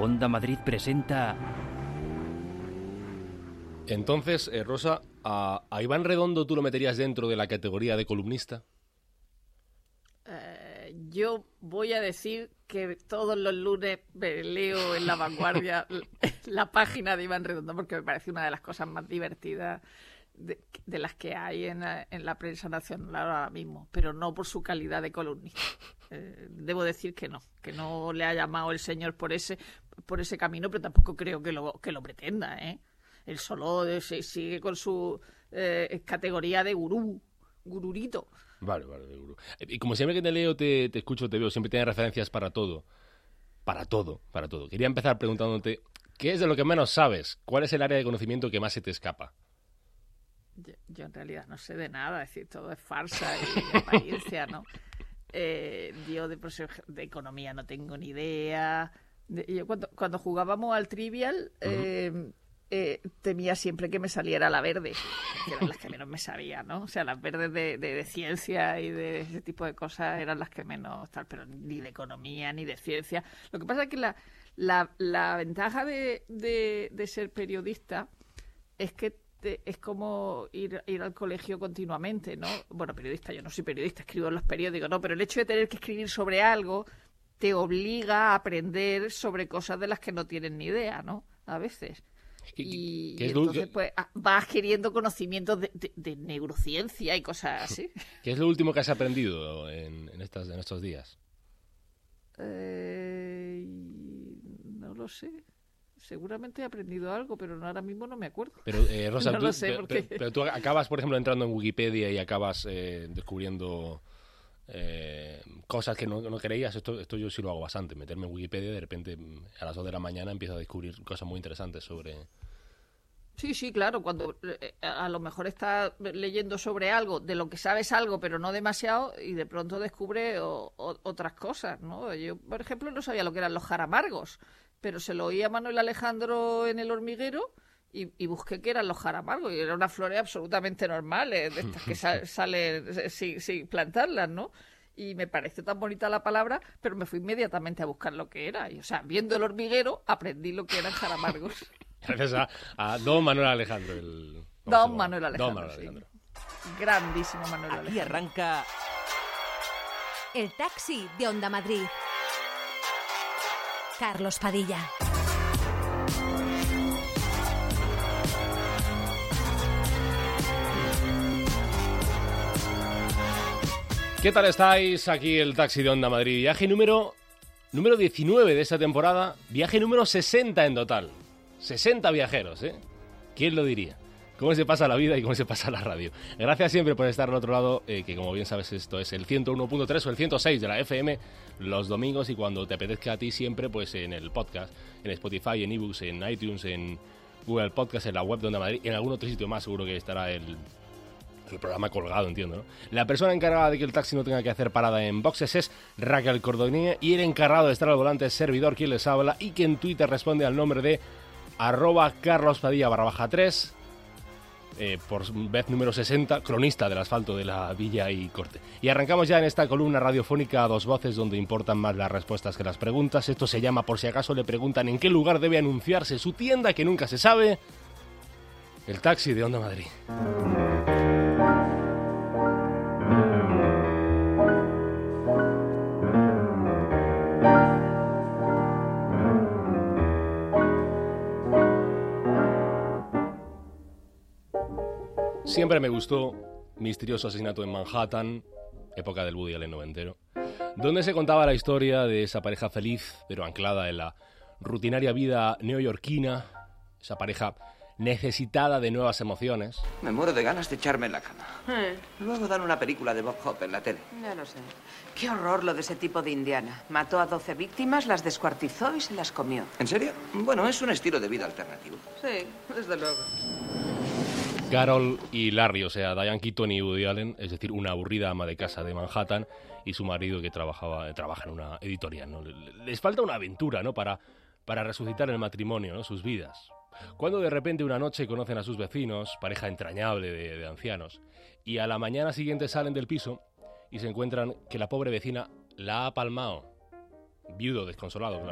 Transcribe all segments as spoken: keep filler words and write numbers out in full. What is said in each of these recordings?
Onda Madrid presenta... Entonces, eh, Rosa, ¿a, ¿a Iván Redondo tú lo meterías dentro de la categoría de columnista? Eh, yo voy a decir que todos los lunes me leo en La Vanguardia la página de Iván Redondo porque me parece una de las cosas más divertidas de, de las que hay en la, en la prensa nacional ahora mismo, pero no por su calidad de columnista. Eh, debo decir que no, que no le ha llamado el señor por ese por ese camino, pero tampoco creo que lo, que lo pretenda, ¿eh? Él solo se, sigue con su eh, categoría de gurú, gururito. Vale, vale, de gurú. Y como siempre que te leo, te, te escucho, te veo, siempre tienes referencias para todo. Para todo, para todo. Quería empezar preguntándote, ¿qué es de lo que menos sabes? ¿Cuál es el área de conocimiento que más se te escapa? Yo, yo en realidad no sé de nada, es decir, todo es farsa y apariencia, ¿no? Eh, yo de, de economía no tengo ni idea. De, yo cuando, cuando jugábamos al Trivial... Eh, uh-huh. Eh, temía siempre que me saliera la verde, que eran las que menos me sabía, ¿no? O sea, las verdes de, de, de ciencia y de ese tipo de cosas eran las que menos tal, pero ni de economía ni de ciencia. Lo que pasa es que la, la, la ventaja de, de, de ser periodista es que te, es como ir, ir al colegio continuamente, ¿no? Bueno, periodista, yo no soy periodista, escribo en los periódicos, ¿no? Pero el hecho de tener que escribir sobre algo te obliga a aprender sobre cosas de las que no tienes ni idea, ¿no? A veces. Y, y entonces pues vas adquiriendo conocimientos de, de, de neurociencia y cosas así. ¿Qué es lo último que has aprendido en, en, estas, en estos días? Eh, no lo sé. Seguramente he aprendido algo, pero ahora mismo no me acuerdo. Pero, eh, Rosa, no tú, lo sé pero, porque... pero, pero tú acabas, por ejemplo, entrando en Wikipedia y acabas eh, descubriendo eh, cosas que no, no creías. Esto, esto yo sí lo hago bastante. Meterme en Wikipedia y de repente a las dos de la mañana empiezo a descubrir cosas muy interesantes sobre... Sí, sí, claro, cuando eh, a lo mejor estás leyendo sobre algo, de lo que sabes algo, pero no demasiado, y de pronto descubre o, o, otras cosas, ¿no? Yo, por ejemplo, no sabía lo que eran los jaramargos, pero se lo oí a Manuel Alejandro en El Hormiguero y, y busqué qué eran los jaramargos, y eran unas flores absolutamente normales, de estas que sal, salen sin, sin plantarlas, ¿no? Y me pareció tan bonita la palabra, pero me fui inmediatamente a buscar lo que era. Y, o sea, viendo El Hormiguero, aprendí lo que eran jaramargos. Gracias a, a Don Manuel Alejandro. El, Don Manuel Alejandro, Don Manuel Alejandro. Sí. Grandísimo Manuel Alejandro. Aquí arranca... El taxi de Onda Madrid. Carlos Padilla. ¿Qué tal estáis? Aquí el taxi de Onda Madrid. Viaje número, número diecinueve de esta temporada. Viaje número sesenta en total. sesenta viajeros, ¿eh? ¿Quién lo diría? ¿Cómo se pasa la vida y cómo se pasa la radio? Gracias siempre por estar al otro lado, eh, que como bien sabes esto es el ciento uno punto tres o el ciento seis de la F M los domingos y cuando te apetezca a ti siempre pues en el podcast, en Spotify, en ebooks, en iTunes, en Google Podcast, en la web de Onda Madrid, en algún otro sitio más seguro que estará el... el programa colgado, entiendo, ¿no? La persona encargada de que el taxi no tenga que hacer parada en boxes es Raquel Cordonier y el encargado de estar al volante es servidor quien les habla y que en Twitter responde al nombre de arroba carlospadilla barra baja tres, eh, por vez número sesenta, cronista del asfalto de la Villa y Corte. Y arrancamos ya en esta columna radiofónica a dos voces donde importan más las respuestas que las preguntas. Esto se llama Por si acaso le preguntan en qué lugar debe anunciarse su tienda que nunca se sabe. El taxi de Onda Madrid. Siempre me gustó Misterioso asesinato en Manhattan, época del Woody Allen noventero, donde se contaba la historia de esa pareja feliz, pero anclada en la rutinaria vida neoyorquina, esa pareja necesitada de nuevas emociones. Me muero de ganas de echarme en la cama. ¿Eh? Luego dan una película de Bob Hope en la tele. Ya lo sé. Qué horror lo de ese tipo de Indiana. Mató a doce víctimas, las descuartizó y se las comió. ¿En serio? Bueno, es un estilo de vida alternativo. Sí, desde luego. Carol y Larry, o sea, Diane Keaton y Woody Allen, es decir, una aburrida ama de casa de Manhattan y su marido que trabajaba, trabaja en una editorial, ¿no? Les falta una aventura, ¿no? Para, para resucitar el matrimonio, ¿no? Sus vidas. Cuando de repente una noche conocen a sus vecinos, pareja entrañable de, de ancianos, y a la mañana siguiente salen del piso y se encuentran que la pobre vecina la ha palmado. Viudo, desconsolado, claro.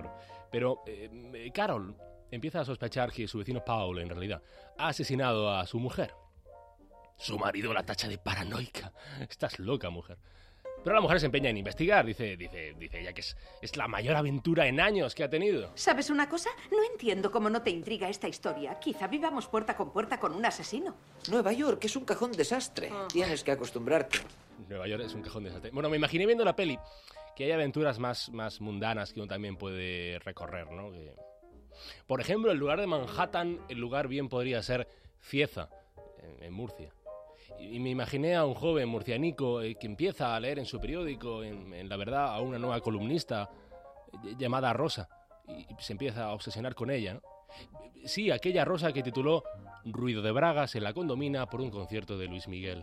Pero eh, Carol empieza a sospechar que su vecino Paul, en realidad, ha asesinado a su mujer. Su marido la tacha de paranoica. Estás loca, mujer. Pero la mujer se empeña en investigar. Dice, dice, dice ella que es, es la mayor aventura en años que ha tenido. ¿Sabes una cosa? No entiendo cómo no te intriga esta historia. Quizá vivamos puerta con puerta con un asesino. Nueva York es un cajón desastre. Ah. Tienes que acostumbrarte. Nueva York es un cajón desastre. Bueno, me imaginé viendo la peli que hay aventuras más, más mundanas que uno también puede recorrer, ¿no? Que... Por ejemplo, en lugar de Manhattan, el lugar bien podría ser Cieza, en, en Murcia. Y me imaginé a un joven murcianico eh, que empieza a leer en su periódico, en, en La Verdad, a una nueva columnista eh, llamada Rosa, y, y se empieza a obsesionar con ella, ¿no? Sí, aquella Rosa que tituló Ruido de Bragas en la Condomina por un concierto de Luis Miguel.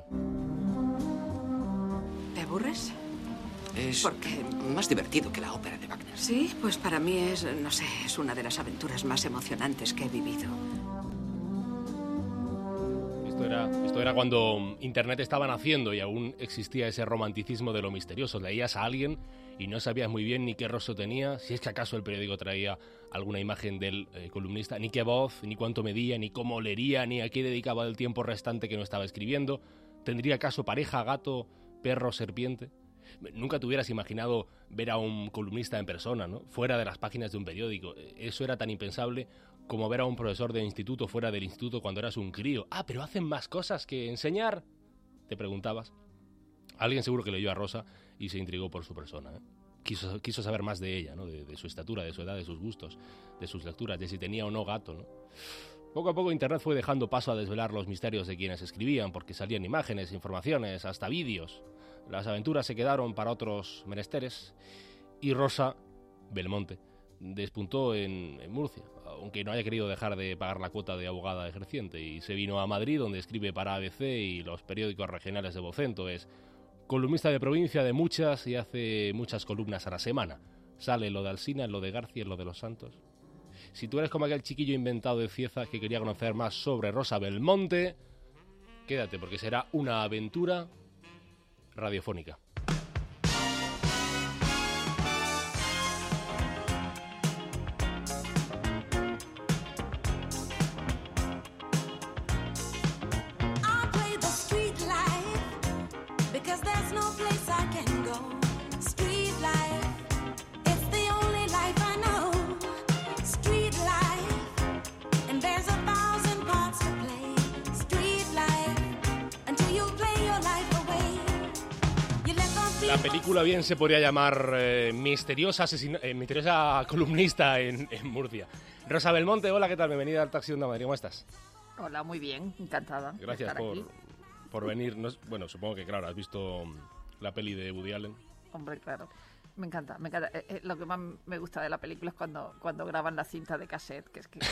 ¿Te aburres? Es ¿Por qué? más divertido que la ópera de Wagner. Sí, pues para mí es, no sé, es una de las aventuras más emocionantes que he vivido. Esto era, esto era cuando Internet estaba naciendo y aún existía ese romanticismo de lo misterioso. Leías a alguien y no sabías muy bien ni qué rostro tenía, si es que acaso el periódico traía alguna imagen del eh, columnista, ni qué voz, ni cuánto medía, ni cómo leería, ni a qué dedicaba el tiempo restante que no estaba escribiendo. ¿Tendría acaso pareja, gato, perro, serpiente? Nunca te hubieras imaginado ver a un columnista en persona, ¿no? Fuera de las páginas de un periódico. Eso era tan impensable como ver a un profesor de instituto fuera del instituto cuando eras un crío. Ah, pero hacen más cosas que enseñar, te preguntabas. Alguien seguro que leyó a Rosa y se intrigó por su persona, ¿eh? Quiso, quiso saber más de ella, ¿no? De, de su estatura, de su edad, de sus gustos, de sus lecturas, de si tenía o no gato, ¿no? Poco a poco Internet fue dejando paso a desvelar los misterios de quienes escribían, porque salían imágenes, informaciones, hasta vídeos. Las aventuras se quedaron para otros menesteres y Rosa Belmonte despuntó en, en Murcia, aunque no haya querido dejar de pagar la cuota de abogada ejerciente, y se vino a Madrid, donde escribe para A B C y los periódicos regionales de Vocento. Es columnista de provincia de muchas y hace muchas columnas a la semana. Sale lo de Alsina, lo de García, lo de Los Santos. Si tú eres como aquel chiquillo inventado de Cieza que quería conocer más sobre Rosa Belmonte, quédate, porque será una aventura radiofónica. La película bien se podría llamar eh, misteriosa, asesina- eh, misteriosa columnista en, en Murcia. Rosa Belmonte, hola, ¿qué tal? Bienvenida al Taxi de Onda Madrid, ¿cómo estás? Hola, muy bien, encantada. de Gracias estar por, aquí. por venir. No es- bueno, supongo que, claro, has visto la peli de Woody Allen. Hombre, claro. Me encanta, me encanta. Eh, eh, lo que más me gusta de la película es cuando, cuando graban la cinta de cassette, que es que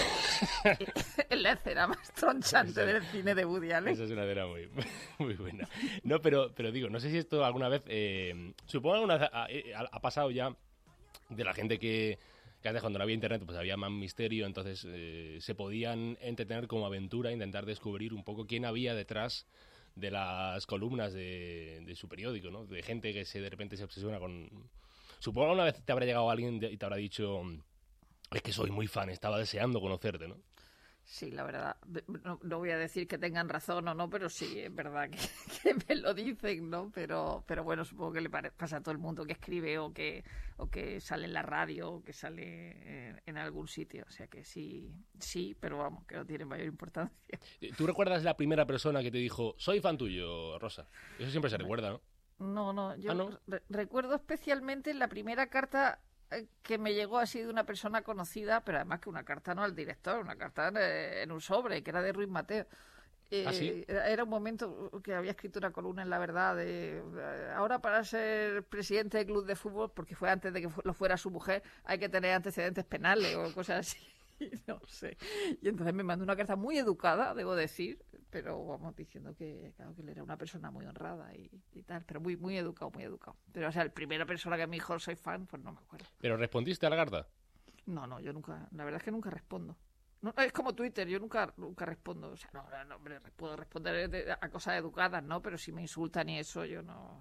es la escena más tronchante del cine de Woody Allen. Esa es una escena muy, muy buena. No, pero, pero digo, no sé si esto alguna vez... Eh, supongo que alguna vez ha, ha- ha pasado ya de la gente que, que antes cuando no había internet pues había más misterio, entonces eh, se podían entretener como aventura, intentar descubrir un poco quién había detrás de las columnas de, de su periódico, ¿no? De gente que se de repente se obsesiona con... Supongo que una vez te habrá llegado alguien y te habrá dicho, es que soy muy fan, estaba deseando conocerte, ¿no? Sí, la verdad. No, no voy a decir que tengan razón o no, pero sí, es verdad que, que me lo dicen, ¿no? Pero, pero bueno, supongo que le pare- pasa a todo el mundo que escribe o que, o que sale en la radio o que sale en, en algún sitio. O sea que sí, sí, pero vamos, que no tiene mayor importancia. ¿Tú recuerdas la primera persona que te dijo, soy fan tuyo, Rosa? Eso siempre se recuerda, ¿no? No, no, yo Ah, ¿no? re- recuerdo especialmente la primera carta eh, que me llegó así de una persona conocida, pero además que una carta no al director, una carta en, eh, en un sobre, que era de Ruiz Mateo. Eh, ¿Ah, sí? era, era un momento que había escrito una columna en La Verdad de eh, ahora para ser presidente del club de fútbol, porque fue antes de que fu- lo fuera su mujer, hay que tener antecedentes penales o cosas así. No sé. Y entonces me mandó una carta muy educada, debo decir, pero vamos diciendo que, claro, que él era una persona muy honrada y, y tal, pero muy muy educado, muy educado. Pero, o sea, la primera persona que me dijo soy fan, pues no me acuerdo. ¿Pero respondiste a la carta? No, no, yo nunca, la verdad es que nunca respondo. No, es como Twitter, yo nunca nunca respondo. O sea, no, no, hombre, puedo responder de- a cosas educadas, ¿no? Pero si me insultan y eso, yo no...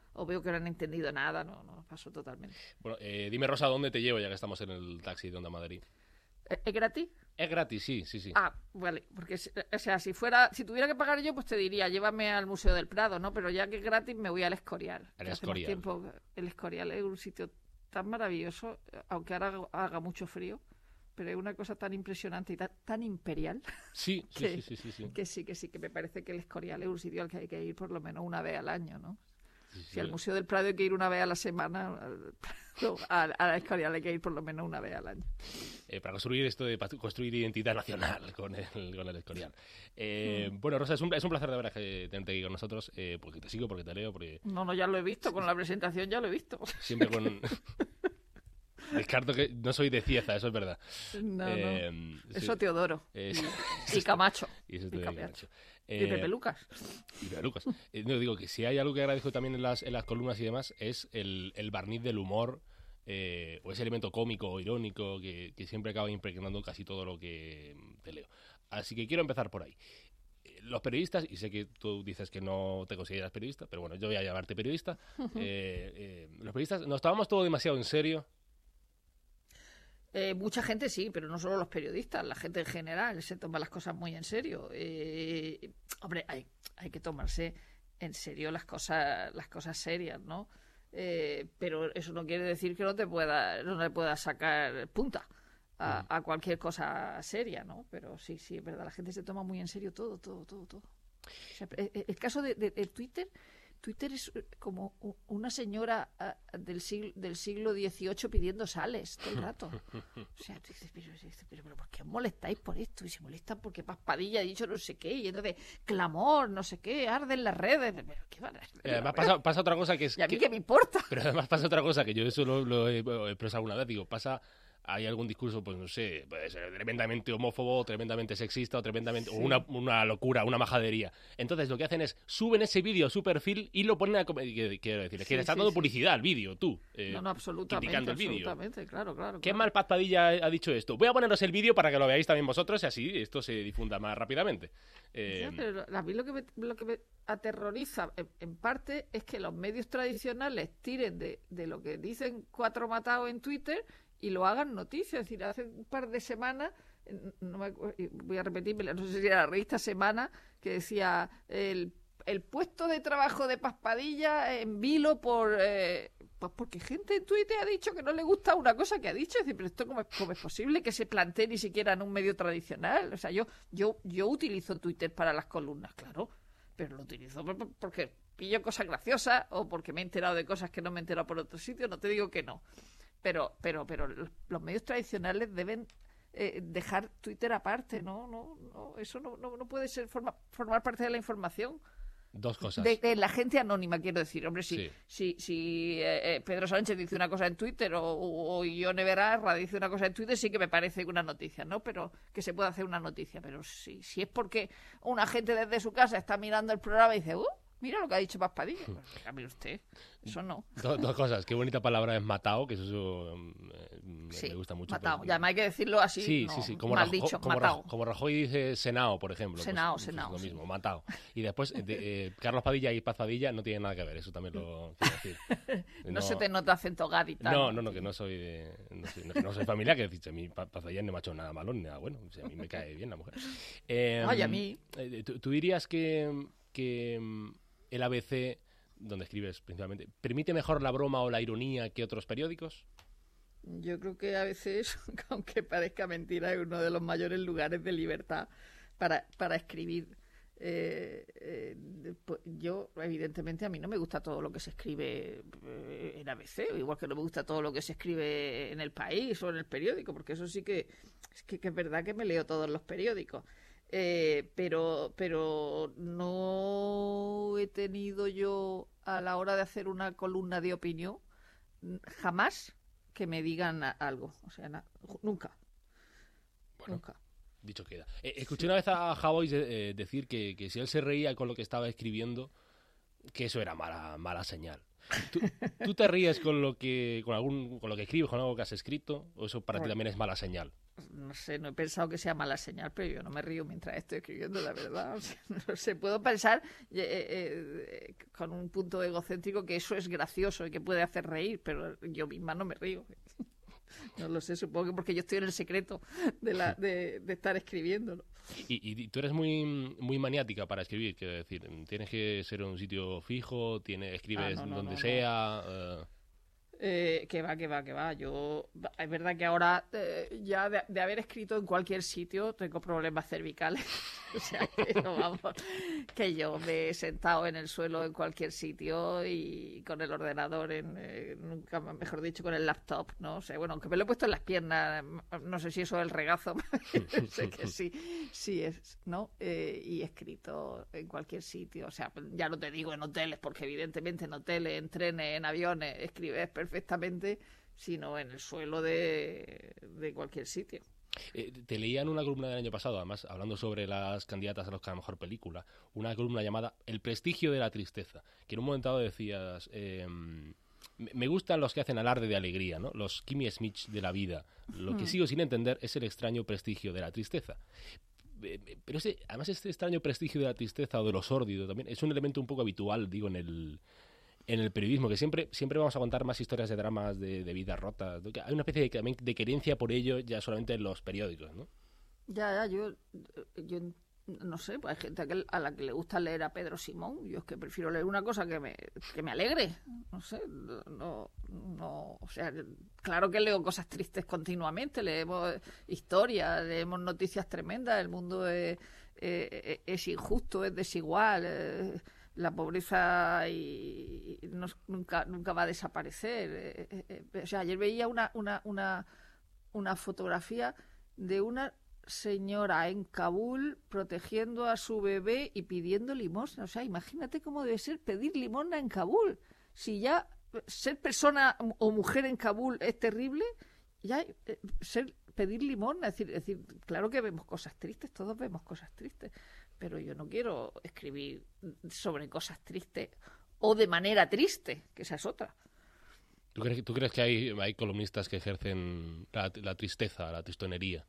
o veo que no han entendido nada, no, no, paso totalmente. Bueno, eh, dime, Rosa, ¿dónde te llevo ya que estamos en el taxi de Onda Madrid? ¿Es, es gratis? Es gratis, sí, sí, sí. Ah, vale, porque, o sea, si fuera, si tuviera que pagar yo, pues te diría, llévame al Museo del Prado, ¿no? Pero ya que es gratis, me voy al Escorial. El que hace más Escorial. tiempo, el Escorial es un sitio tan maravilloso, aunque ahora haga, haga mucho frío, pero es una cosa tan impresionante y tan, tan imperial. Sí, sí, que, sí, sí, sí, sí. que sí, que sí, que me parece que el Escorial es un sitio al que hay que ir por lo menos una vez al año, ¿no? Sí, sí. Si al Museo del Prado hay que ir una vez a la semana, al, al, al Escorial hay que ir por lo menos una vez al año. Eh, para construir esto de para construir identidad nacional con el, con el Escorial. Eh, mm. Bueno, Rosa, es un, es un placer de verdad que tenerte aquí con nosotros, eh, porque te sigo, porque te leo, porque... No, no, ya lo he visto, con la presentación ya lo he visto. Siempre con... Descarto que no soy de Cieza, eso es verdad. No, eh, no. Sí. Eso Teodoro. Es... Y Camacho. Y eso y te Camacho. Eh, y Pepe Lucas. Y Pepe Lucas. Eh, no, digo que si hay algo que agradezco también en las, en las columnas y demás es el, el barniz del humor, eh, o ese elemento cómico o irónico que, que siempre acaba impregnando casi todo lo que te leo. Así que quiero empezar por ahí. Los periodistas, y sé que tú dices que no te consideras periodista, pero bueno, yo voy a llamarte periodista. eh, eh, los periodistas, ¿nos tomamos todo demasiado en serio? Eh, mucha gente sí, pero no solo los periodistas, la gente en general se toma las cosas muy en serio. Eh, hombre, hay, hay que tomarse en serio las cosas, las cosas serias, ¿no? Eh, pero eso no quiere decir que no te pueda, no le puedas sacar punta a, a cualquier cosa seria, ¿no? Pero sí, sí, es verdad, la gente se toma muy en serio todo, todo, todo, todo. O sea, el, el caso de, de, de Twitter... Twitter es como una señora del siglo, del siglo dieciocho pidiendo sales todo el rato. O sea, tú dices, pero, pero, pero ¿por qué os molestáis por esto? Y se molestan porque Paspadilla ha dicho no sé qué, y entonces clamor, no sé qué, arden las redes. Pero, ¿qué van a hacer? Eh, además pasa, pasa otra cosa que es... ¿Y a mí que, qué me importa? Pero además pasa otra cosa, que yo eso lo, lo he expresado alguna vez, digo, pasa... Hay algún discurso, pues no sé, puede ser tremendamente homófobo, tremendamente sexista o tremendamente... Sí. o una, una locura, una majadería. Entonces lo que hacen es, suben ese vídeo a su perfil y lo ponen a... Quiero decir, es que sí, le estás sí, dando sí. publicidad al vídeo, tú. Eh, no, no, absolutamente, criticando el vídeo. absolutamente, claro, claro. ¿Qué claro. mal Paz Padilla ha dicho esto? Voy a poneros el vídeo para que lo veáis también vosotros y así esto se difunda más rápidamente. Eh... Ya, pero a mí lo que me, lo que me aterroriza, en, en parte, es que los medios tradicionales tiren de, de lo que dicen cuatro matados en Twitter... y lo hagan noticia. Es decir, hace un par de semanas, no me acuerdo, voy a repetirme, no sé si era la revista Semana, que decía el, el puesto de trabajo de Paspadilla en vilo por... Eh, pues porque gente en Twitter ha dicho que no le gusta una cosa que ha dicho. Es decir, pero esto cómo es, cómo es posible que se plantee ni siquiera en un medio tradicional. O sea, yo, yo, yo utilizo Twitter para las columnas, claro, pero lo utilizo porque pillo cosas graciosas o porque me he enterado de cosas que no me he enterado por otro sitio. No te digo que no. Pero, pero, pero los medios tradicionales deben eh, dejar Twitter aparte, ¿no? no, no Eso no, no, no puede ser forma, formar parte de la información. Dos cosas. De, de la gente anónima, quiero decir. Hombre, si, sí. si, si eh, Pedro Sánchez dice una cosa en Twitter o, o Ione Belarra dice una cosa en Twitter, sí que me parece una noticia, ¿no? Pero que se puede hacer una noticia. Pero si, si es porque una gente desde su casa está mirando el programa y dice, ¡uh! Mira lo que ha dicho Paspadilla. Pues, dígame usted, eso no. Dos, dos cosas. Qué bonita palabra es matao, que eso eh, me, sí, me gusta mucho. Matao. Pero, Ya hay que decirlo así. Sí, no, sí, sí. Como mal Rajoy, dicho, como, matao. como Rajoy dice senao, por ejemplo. Senao, pues, senao. Pues lo mismo, sí. matao. Y después, de, eh, Carlos Padilla y Paz Padilla no tienen nada que ver, eso también lo quiero decir. no, no se te nota acento gaditano. No, no, no, que no soy de, no soy, no, que no soy familiar, que a mí Paz Padilla no me ha hecho nada malo ni nada bueno. O sea, a mí me cae bien la mujer. Eh, Ay, a mí. Eh, ¿tú, tú dirías que, que el A B C, donde escribes principalmente, permite mejor la broma o la ironía que otros periódicos? Yo creo que a veces, aunque parezca mentira, es uno de los mayores lugares de libertad para, para escribir. Eh, eh, pues yo, evidentemente, a mí no me gusta todo lo que se escribe en A B C, igual que no me gusta todo lo que se escribe en El País o en el periódico, porque eso sí que es, que, que es verdad que me leo todos los periódicos. Eh, pero pero no he tenido yo a la hora de hacer una columna de opinión jamás que me digan algo, o sea, na, nunca bueno, nunca dicho queda. Eh, escuché sí. una vez a Javois decir que, que si él se reía con lo que estaba escribiendo, que eso era mala mala señal. ¿Tú, tú te ríes con lo que con algún con lo que escribes, con algo que has escrito? ¿O eso para ti Bueno. también es mala señal? No sé, no he pensado que sea mala señal, pero yo no me río mientras estoy escribiendo, la verdad. O sea, no sé, puedo pensar eh, eh, con un punto egocéntrico que eso es gracioso y que puede hacer reír, pero yo misma no me río. No lo sé, supongo que porque yo estoy en el secreto de, la, de, de estar escribiendo, ¿no? Y, y, y tú eres muy muy maniática para escribir, quiero decir, tienes que ser en un sitio fijo, tienes, escribes Ah, no, no, donde no, no. sea... eh, Eh, que va, que va, que va. Yo, es verdad que ahora, eh, ya de, de haber escrito en cualquier sitio, tengo problemas cervicales. O sea, que no, vamos, que yo me he sentado en el suelo en cualquier sitio y con el ordenador, en, eh, nunca mejor dicho, con el laptop, ¿no? O sea, bueno, aunque me lo he puesto en las piernas, no sé si eso es el regazo, sé que sí, sí es, ¿no? Eh, y he escrito en cualquier sitio. O sea, ya no te digo en hoteles, porque evidentemente en hoteles, en trenes, en aviones, escribes perfectamente, sino en el suelo de, de cualquier sitio. Eh, te leía en una columna del año pasado, además, hablando sobre las candidatas a los que a la mejor película, una columna llamada El prestigio de la tristeza, que en un momento dado decías, eh, me gustan los que hacen alarde de alegría, ¿no? Los Kimmy Schmidt de la vida. Lo que sigo sin entender es el extraño prestigio de la tristeza. Pero ese, además este extraño prestigio de la tristeza o de lo sórdido también es un elemento un poco habitual, digo, en el... en el periodismo, que siempre siempre vamos a contar más historias de dramas de, de vidas rotas. Hay una especie de, de querencia por ello ya solamente en los periódicos, ¿no? Ya, ya, yo, yo no sé, pues hay gente a, que, a la que le gusta leer a Pedro Simón. Yo es que prefiero leer una cosa que me, que me alegre. No sé, no, no, o sea, claro que leo cosas tristes continuamente, leemos historias, leemos noticias tremendas, el mundo es, es, es injusto, es desigual, es, la pobreza y, y no, nunca nunca va a desaparecer. Eh, eh, eh, o sea, ayer veía una, una, una, una fotografía de una señora en Kabul protegiendo a su bebé y pidiendo limosna. O sea, imagínate cómo debe ser pedir limosna en Kabul. Si ya ser persona o mujer en Kabul es terrible, ya eh, ser pedir limosna, es decir, es decir, claro que vemos cosas tristes, todos vemos cosas tristes, pero yo no quiero escribir sobre cosas tristes o de manera triste, que esa es otra. ¿Tú crees, tú crees que hay, hay columnistas que ejercen la, la tristeza, la tristonería?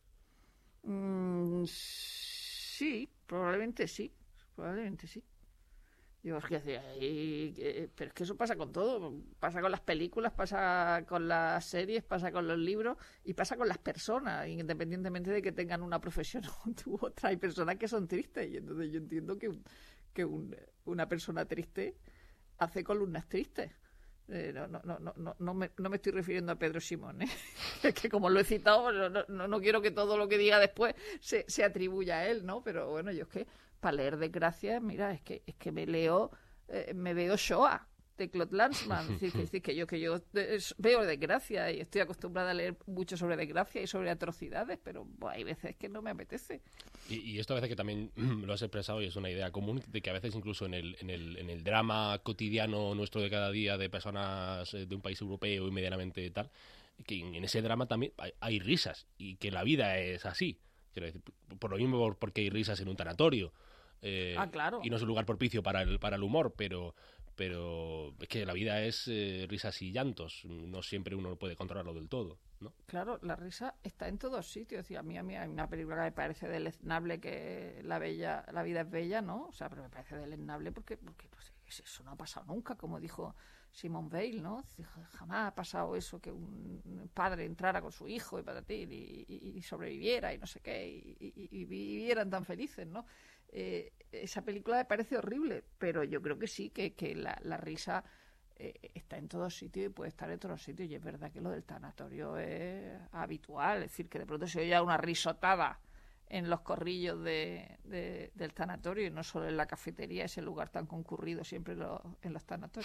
Mm, sí, probablemente sí, probablemente sí. Yo es que decía, y, eh, pero es que eso pasa con todo, pasa con las películas, pasa con las series, pasa con los libros y pasa con las personas, independientemente de que tengan una profesión u otra. Hay personas que son tristes y entonces yo entiendo que, un, que un, una persona triste hace columnas tristes. Eh, no, no, no, no, no, me, no me estoy refiriendo a Pedro Simón, ¿eh? Es que como lo he citado, no, no, no quiero que todo lo que diga después se, se atribuya a él, ¿no? Pero bueno, yo es que para leer desgracias, mira, es que es que me leo, eh, me veo Shoah de Claude Lanzmann, es decir, que, es decir, que yo que yo veo desgracia y estoy acostumbrada a leer mucho sobre desgracia y sobre atrocidades, pero pues, hay veces que no me apetece. Y, y esto a veces que también lo has expresado y es una idea común, de que a veces incluso en el, en el, en el drama cotidiano nuestro de cada día de personas de un país europeo y medianamente tal, que en ese drama también hay, hay risas y que la vida es así. Quiero decir, por lo mismo porque hay risas en un tanatorio. Eh, ah, claro. Y no es un lugar propicio para el, para el humor, pero... pero es que la vida es eh, risas y llantos, no siempre uno puede controlarlo del todo, ¿no? Claro, la risa está en todos sitios. Y a mí, a mí hay una película que me parece deleznable, que la bella, la vida es bella, ¿no? O sea, pero me parece deleznable porque, porque no sé, eso no ha pasado nunca, como dijo Simone Weil, ¿no? Jamás ha pasado eso, que un padre entrara con su hijo y patatín y, y, y sobreviviera y no sé qué, y, y, y vivieran tan felices, ¿no? Eh, esa película me parece horrible, pero yo creo que sí, que, que la, la risa eh, está en todos sitios y puede estar en todos sitios, y es verdad que lo del tanatorio es habitual, es decir, que de pronto se oye una risotada en los corrillos de, de, del tanatorio y no solo en la cafetería, ese lugar tan concurrido siempre lo, en los tanatorios.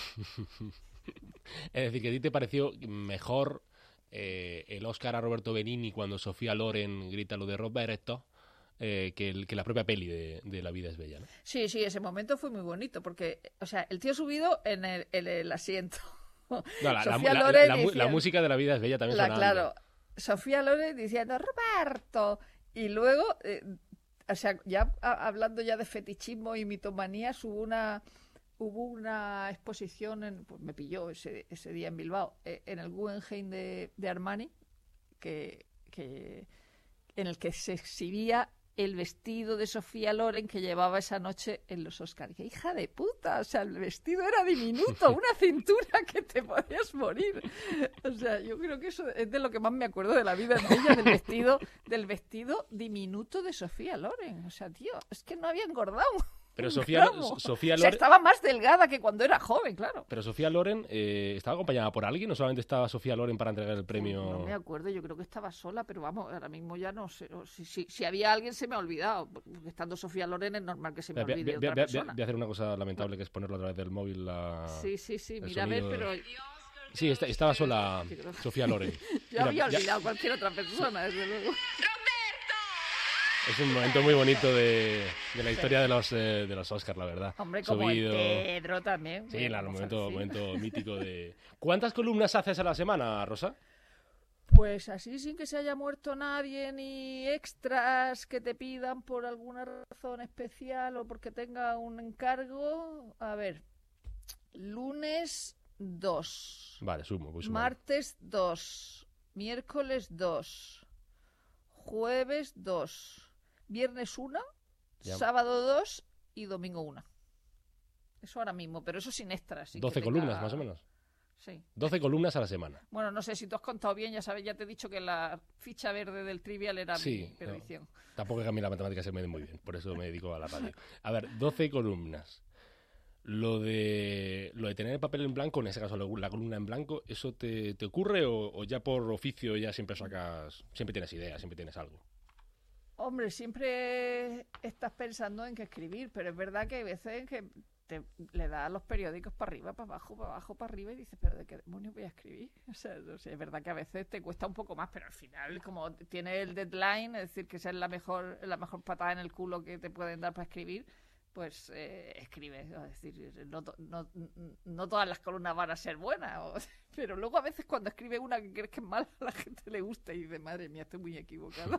Es decir, que a ti te pareció mejor eh, el Oscar a Roberto Benigni cuando Sofía Loren grita lo de Roberto eh, que, el, que la propia peli de, de La vida es bella, ¿no? Sí, sí, ese momento fue muy bonito porque, o sea, el tío subido en el, en el asiento. No, la, Sofía la, Loren la, la, diciendo, la música de La vida es bella también la, sonaba. Claro, Sofía Loren diciendo Roberto, y luego, eh, o sea, ya a, hablando ya de fetichismo y mitomanía, hubo una hubo una exposición, en, pues me pilló ese, ese día en Bilbao, eh, en el Guggenheim de, de Armani, que, que en el que se exhibía el vestido de Sofía Loren que llevaba esa noche en los Oscars. ¡Qué hija de puta! O sea, el vestido era diminuto, una cintura que te podías morir. O sea, yo creo que eso es de lo que más me acuerdo de la vida de ella, del vestido, del vestido diminuto de Sofía Loren. O sea, tío, es que no había engordado. Pero Sofía, Gramo. Sofía O sea, Loren... estaba más delgada que cuando era joven, claro. Pero Sofía Loren eh, estaba acompañada por alguien, ¿o solamente estaba Sofía Loren para entregar el premio? No me acuerdo, yo creo que estaba sola, pero vamos, ahora mismo ya no sé. Si, si, si había alguien se me ha olvidado. Porque estando Sofía Loren es normal que se me olvide Voy a, otra voy a- persona. voy a hacer una cosa lamentable, que es ponerlo a través del móvil. La... Sí, sí, sí, el mira, a ver, sonido. pero Sí, está- estaba sola Sofía Loren. yo Mira, había ya- olvidado cualquier otra persona, desde luego. Es un momento muy bonito de, de la historia de los, eh, de los Oscars, la verdad. Hombre, como Subido... el Pedro también. Sí, bueno, claro, un vamos a momento, decir. momento mítico de... ¿Cuántas columnas haces a la semana, Rosa? Pues así, sin que se haya muerto nadie, ni extras que te pidan por alguna razón especial o porque tenga un encargo. A ver, lunes dos, Vale, sumo, voy sumando. martes dos, miércoles dos, jueves dos, viernes una, Ya. sábado dos y domingo una. Eso ahora mismo, pero eso sin extras. sin que doce tenga- columnas, más o menos. Sí. doce columnas a la semana. Bueno, no sé si tú has contado bien, ya sabes, ya te he dicho que la ficha verde del Trivial era Sí, mi perdición. Tampoco que a mí la matemática se me dé muy bien, por eso me dedico a la radio. A ver, doce columnas. Lo de lo de tener el papel en blanco, en ese caso la, la columna en blanco, ¿eso te, te ocurre o, o ya por oficio ya siempre sacas, siempre tienes ideas, siempre tienes algo? Hombre, siempre estás pensando en qué escribir, pero es verdad que hay veces en que te, le das a los periódicos para arriba, para abajo, para abajo, para arriba y dices, pero ¿de qué demonios voy a escribir? O sea, no sé, es verdad que a veces te cuesta un poco más, pero al final, como tiene el deadline, es decir, que esa es la mejor, la mejor patada en el culo que te pueden dar para escribir, pues eh, escribes. Es decir, no, to- no, no todas las columnas van a ser buenas, o- pero luego a veces cuando escribes una que crees que es mala, a la gente le gusta y dice, madre mía, estoy muy equivocado.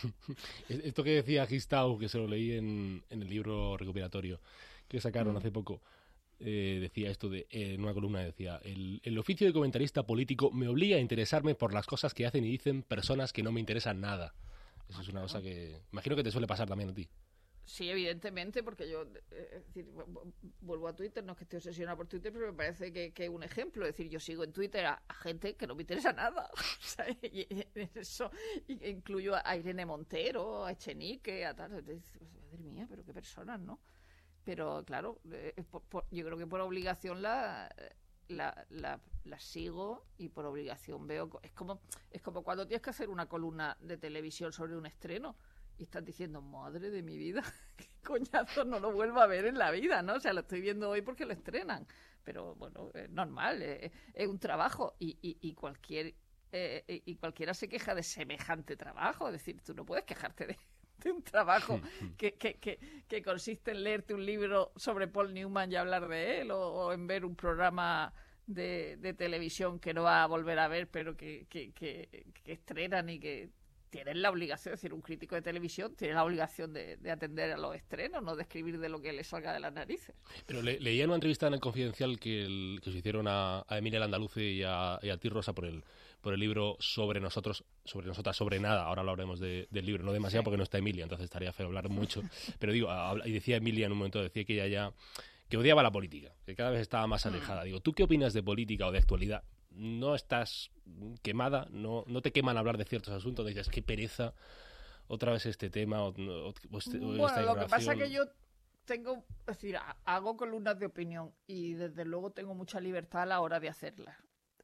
Esto que decía Gistau, que se lo leí en, en el libro recopilatorio que sacaron Mm. hace poco, eh, decía esto de, eh, en una columna decía, el, el oficio de comentarista político me obliga a interesarme por las cosas que hacen y dicen personas que no me interesan nada. Eso es una cosa que imagino que te suele pasar también a ti. Sí, evidentemente, porque yo, eh, es decir, vu- vu- vuelvo a Twitter, no es que esté obsesionada por Twitter, pero me parece que que es un ejemplo. Es decir, yo sigo en Twitter a, a gente que no me interesa nada. O sea, y, y eso y incluyo a Irene Montero, a Echenique, a tal. Entonces, pues, madre mía, pero qué personas, ¿no? Pero claro, eh, por- por- yo creo que por obligación la, la, la, la sigo y por obligación veo. co- Es como, es como cuando tienes que hacer una columna de televisión sobre un estreno. Y estás diciendo, madre de mi vida, qué coñazo, no lo vuelvo a ver en la vida, ¿no? O sea, lo estoy viendo hoy porque lo estrenan. Pero bueno, es normal, eh, es un trabajo y, y, y cualquier eh, y cualquiera se queja de semejante trabajo. Es decir, tú no puedes quejarte de, de un trabajo que, que, que, que consiste en leerte un libro sobre Paul Newman y hablar de él, o, o en ver un programa de, de televisión que no va a volver a ver, pero que, que, que, que estrenan y que tienen la obligación, es decir, un crítico de televisión tiene la obligación de, de atender a los estrenos, no de escribir de lo que le salga de las narices. Pero le, leía en una entrevista en el Confidencial que, el, que se hicieron a, a Emilia Landaluce y a, y a ti, Rosa, por el, por el libro Sobre nosotros, sobre nosotras, sobre nada. Ahora hablaremos de, del libro, no demasiado Sí. porque no está Emilia, entonces estaría feo hablar mucho. Pero digo, habla- y decía Emilia en un momento, decía que ella ya que odiaba la política, que cada vez estaba más alejada. Digo, ¿tú qué opinas de política o de actualidad? No estás quemada, no, no te queman hablar de ciertos asuntos, dices, qué pereza, otra vez este tema, o, o- o este- o Bueno, esta lo que pasa es que ignoración. yo tengo, es decir, ha- hago columnas de opinión y desde luego tengo mucha libertad a la hora de hacerlas.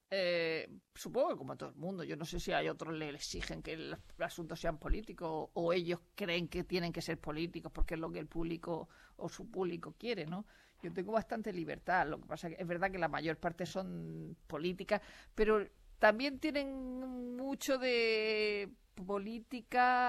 Eh, supongo que como todo el mundo, yo no sé si hay otros le exigen que los asuntos sean políticos o, o ellos creen que tienen que ser políticos porque es lo que el público o su público quiere, ¿no? Yo tengo bastante libertad, lo que pasa es que es verdad que la mayor parte son políticas, pero también tienen mucho de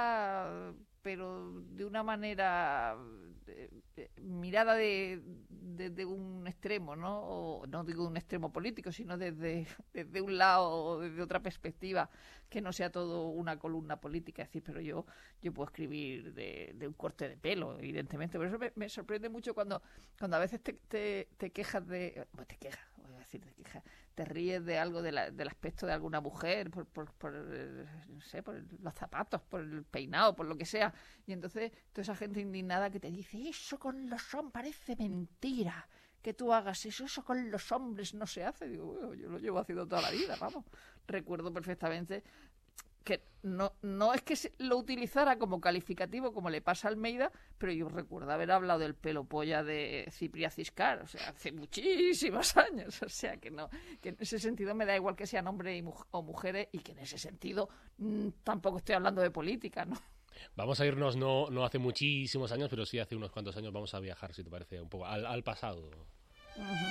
política, pero de una manera eh, eh, mirada de, desde un extremo, ¿no? O no digo un extremo político, sino desde, desde un lado o desde otra perspectiva, que no sea todo una columna política. Es decir, pero yo yo puedo escribir de, de un corte de pelo, evidentemente. Por eso me, me sorprende mucho cuando, cuando a veces te, te, te quejas de... Bueno, te quejas, voy a decir, te quejas, te ríes de algo de la, del aspecto de alguna mujer, por, por, por, no sé, por los zapatos, por el peinado, por lo que sea. Y entonces toda esa gente indignada que te dice, eso con los hombres parece mentira, que tú hagas eso, eso con los hombres no se hace. Digo, bueno, yo lo llevo haciendo toda la vida, vamos. Recuerdo perfectamente que no, no es que se lo utilizara como calificativo, como le pasa a Almeida, pero yo recuerdo haber hablado del pelo polla de Cipria Ciscar, o sea, hace muchísimos años, o sea, que no, que en ese sentido me da igual que sean hombres y mu- o mujeres, y que en ese sentido mmm, tampoco estoy hablando de política, ¿no? Vamos a irnos no, no hace muchísimos años, pero sí hace unos cuantos años. Vamos a viajar, si te parece, un poco al, al pasado. Uh-huh.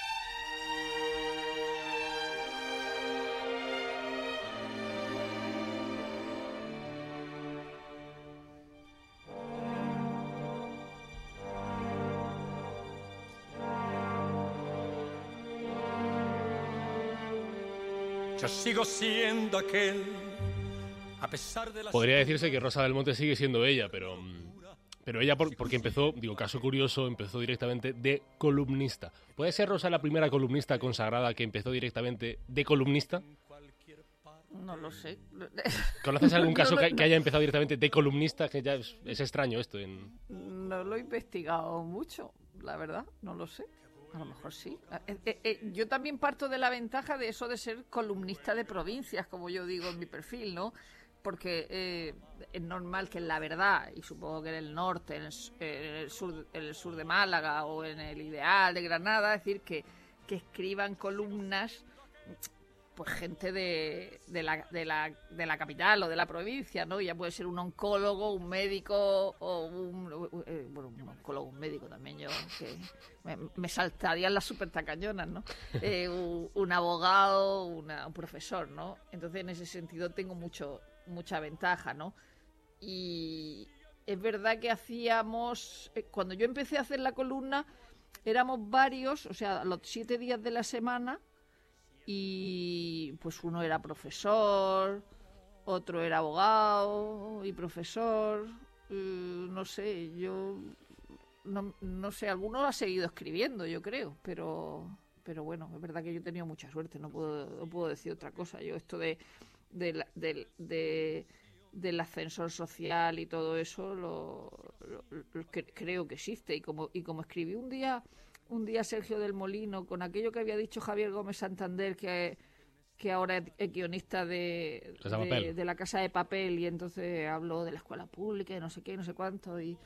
Yo sigo siendo aquel, a pesar de la... Podría decirse que Rosa del Monte sigue siendo ella, pero, pero ella por, porque empezó, digo, caso curioso, empezó directamente de columnista. ¿Puede ser Rosa la primera columnista consagrada que empezó directamente de columnista? No lo sé. ¿Conoces algún caso No lo- que, que haya empezado directamente de columnista? Que ya es, es extraño esto. En... No lo he investigado mucho, la verdad, no lo sé. A lo mejor sí. Eh, eh, eh, yo también parto de la ventaja de eso de ser columnista de provincias, como yo digo en mi perfil, ¿no? Porque eh, es normal que en La Verdad, y supongo que en el norte, en el, en el sur, en el sur de Málaga o en el Ideal de Granada, es decir, que, que escriban columnas pues gente de, de, la, de, la, de la capital o de la provincia, ¿no? Ya puede ser un oncólogo, un médico o un... Eh, bueno, un oncólogo, un médico también, yo que me, me saltarían las súper tacañonas, ¿no? Eh, un, un abogado, una, un profesor, ¿no? Entonces, en ese sentido tengo mucho mucha ventaja, ¿no? Y es verdad que hacíamos... Eh, cuando yo empecé a hacer la columna, éramos varios, o sea, los siete días de la semana... Y pues uno era profesor, otro era abogado y profesor, eh, no sé, yo no, no sé, alguno ha seguido escribiendo, yo creo, pero pero bueno, es verdad que yo he tenido mucha suerte, no puedo, no puedo decir otra cosa. Yo esto de, de, la- del- de- del ascensor social y todo eso lo, lo- lo cre- creo que existe, y como y como escribí un día un día Sergio del Molino con aquello que había dicho Javier Gómez Santander, que que ahora es, es guionista de, Casa de Papel. de, de La Casa de Papel, y entonces habló de la escuela pública y no sé qué, no sé cuánto, y,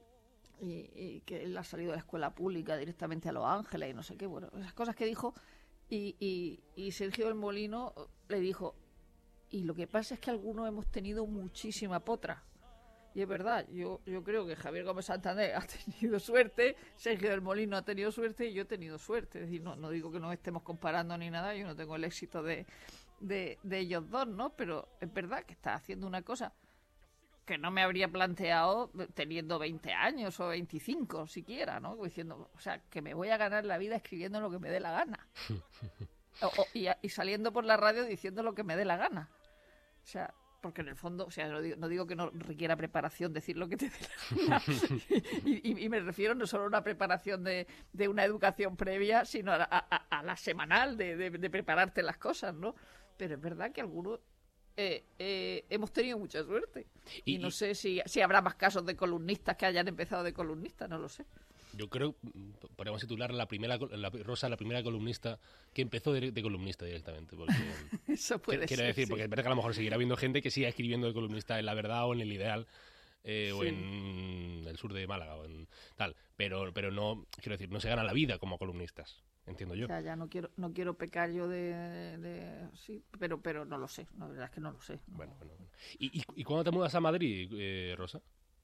y, y que él ha salido de la escuela pública directamente a Los Ángeles y no sé qué, bueno, esas cosas que dijo, y, y, y Sergio del Molino le dijo, y lo que pasa es que algunos hemos tenido muchísima potra. Y es verdad, yo, yo creo que Javier Gómez Santander ha tenido suerte, Sergio del Molino ha tenido suerte y yo he tenido suerte. Es decir, no, no digo que nos estemos comparando ni nada, yo no tengo el éxito de, de, de ellos dos, ¿no? Pero es verdad que está haciendo una cosa que no me habría planteado teniendo veinte años o veinticinco siquiera, ¿no? Diciendo, o sea, que me voy a ganar la vida escribiendo lo que me dé la gana. O, o- y, y saliendo por la radio diciendo lo que me dé la gana. O sea, porque en el fondo, o sea, no digo, no digo que no requiera preparación decir lo que te dé la gana. y, y- y me refiero no solo a una preparación de, de una educación previa, sino a, la- a- a la semanal de, de- de prepararte las cosas, ¿no? Pero es verdad que algunos eh, eh, hemos tenido mucha suerte. Y, Y- no y- sé si, si habrá más casos de columnistas que hayan empezado de columnistas, no lo sé. Yo creo, mm, podríamos titular la primera, col- la, Rosa, la primera columnista que empezó de, de columnista directamente. Porque, Eso puede quiero ser. decir, sí. porque es verdad que a lo mejor seguirá habiendo gente que siga escribiendo de columnista en La Verdad o en El Ideal, eh, o Sí. en el sur de Málaga, o en tal. Pero, pero no, quiero decir, no se gana la vida como columnistas, entiendo yo. O sea, ya no quiero, no quiero pecar yo de, de- sí, pero, pero no lo sé. La verdad es que no lo sé. no. Bueno, bueno, bueno. ¿Y, y, y cuándo te mudas a Madrid, eh, Rosa?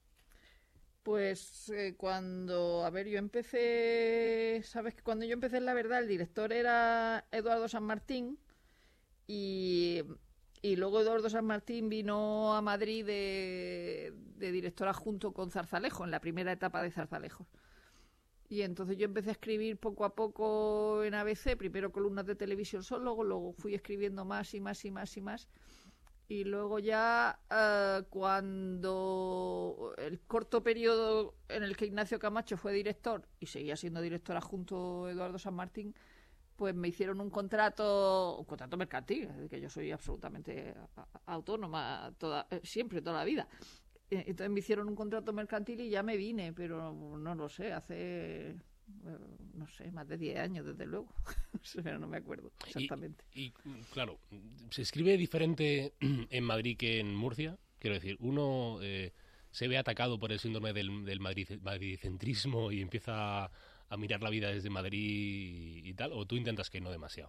Pues eh, cuando, a ver, yo empecé, sabes que cuando yo empecé en La Verdad el director era Eduardo San Martín, y, y luego Eduardo San Martín vino a Madrid de, de director adjunto con Zarzalejo, en la primera etapa de Zarzalejo. Y entonces yo empecé a escribir poco a poco en A B C, primero columnas de televisión solo, luego fui escribiendo más y más y más y más. Y luego ya uh, cuando el corto periodo en el que Ignacio Camacho fue director y seguía siendo director adjunto Eduardo San Martín, pues me hicieron un contrato, un contrato mercantil, es decir, que yo soy absolutamente autónoma toda, siempre, toda la vida. Entonces me hicieron un contrato mercantil y ya me vine, pero no lo sé, hace, no sé, más de diez años desde luego, pero no me acuerdo exactamente. Y, y claro, ¿se escribe diferente en Madrid que en Murcia? Quiero decir, uno eh, se ve atacado por el síndrome del, del Madrid, madridcentrismo y empieza a mirar la vida desde Madrid y, y tal, ¿o tú intentas que no demasiado?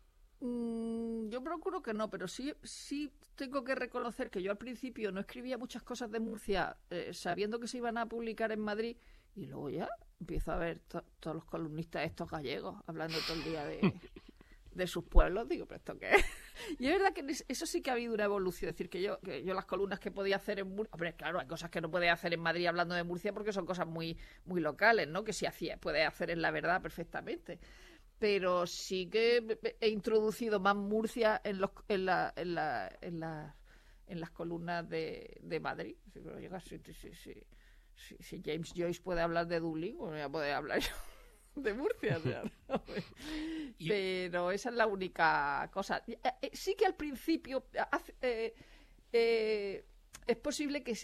Yo procuro que no, pero sí, sí tengo que reconocer que yo al principio no escribía muchas cosas de Murcia eh, sabiendo que se iban a publicar en Madrid, y luego ya empiezo a ver to- todos los columnistas estos gallegos hablando todo el día de, de sus pueblos. Digo, ¿pero esto qué es? Y es verdad que eso sí que ha habido una evolución. Es decir, que yo, que yo las columnas que podía hacer en Murcia... Hombre, claro, hay cosas que no podía hacer en Madrid hablando de Murcia porque son cosas muy, muy locales, ¿no? Que sí hacía, puede hacer en La Verdad perfectamente. Pero sí que he introducido más Murcia en, los, en, la, en, la, en, la, en las columnas de, de Madrid. Si, si, si, si, si James Joyce puede hablar de Dublín, pues voy a poder hablar yo de Murcia. O sea, ¿no? Pero esa es la única cosa. Sí que al principio eh, eh, es posible que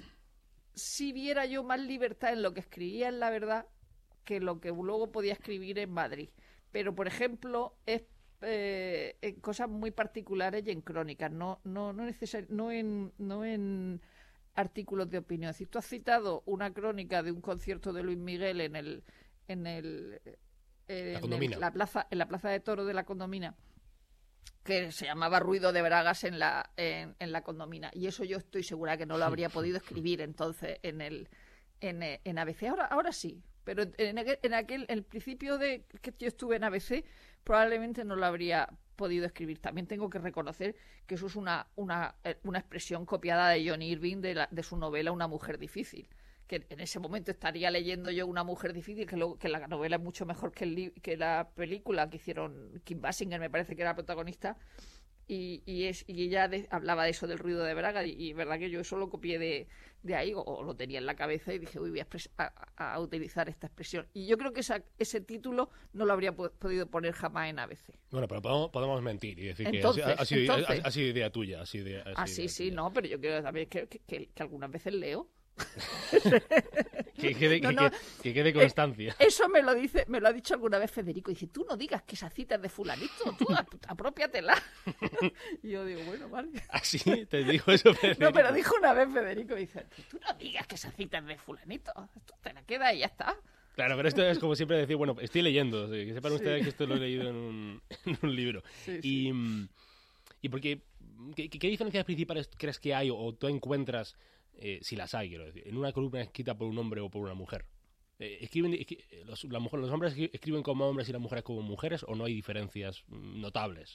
sí viera yo más libertad en lo que escribía en La Verdad que lo que luego podía escribir en Madrid. Pero, por ejemplo, es eh, en cosas muy particulares y en crónicas, no no no, necesari- no, en, no en artículos de opinión. Si tú has citado una crónica de un concierto de Luis Miguel en el en el, en la, condomina. el la plaza en la plaza de toros de la Condomina, que se llamaba Ruido de Bragas en la en, en la Condomina, y eso yo estoy segura que no lo habría podido escribir entonces en el en, en A B C. Ahora ahora sí. Pero en aquel, en aquel, en el principio de que yo estuve en A B C, probablemente no lo habría podido escribir. También tengo que reconocer que eso es una, una, una expresión copiada de John Irving de, la, de su novela Una mujer difícil. Que en ese momento estaría leyendo yo Una mujer difícil, que, lo, que la novela es mucho mejor que, el, que la película que hicieron Kim Basinger, me parece que era la protagonista. Y, y, es, y ella de, hablaba de eso del ruido de Braga, y, y verdad que yo eso lo copié de, de ahí, o, o lo tenía en la cabeza y dije, uy, voy a, expres- a, a utilizar esta expresión. Y yo creo que esa, ese título no lo habría po- podido poner jamás en A B C. Bueno, pero podemos, podemos mentir y decir entonces, que ha, ha, sido, entonces, ha, ha sido idea tuya. Ha sido idea, ha sido ah, sí, idea sí, tuya. no, pero yo creo también que, que, que, que algunas veces leo. que, quede, no, que, no, que, que quede constancia. Eh, eso me lo dice, me lo ha dicho alguna vez Federico. Dice, tú no digas que esa cita es de fulanito, tú apropiatela. Y yo digo, bueno, vale. ¿Así? ¿Te dijo eso Federico? No, pero dijo una vez Federico, dice, tú no digas que esa cita es de fulanito, tú te la quedas y ya está. Claro, pero esto es como siempre decir, bueno, estoy leyendo, que sepan Sí. ustedes que esto lo he leído en un, en un libro. Sí, y, sí. y porque, ¿qué, qué diferencias principales crees que hay o, o tú encuentras, eh, si las hay, quiero decir, en una columna escrita por un hombre o por una mujer? Eh, escriben, escri- los, la mujer, ¿Los hombres escriben como hombres y las mujeres como mujeres, o no hay diferencias mm, notables?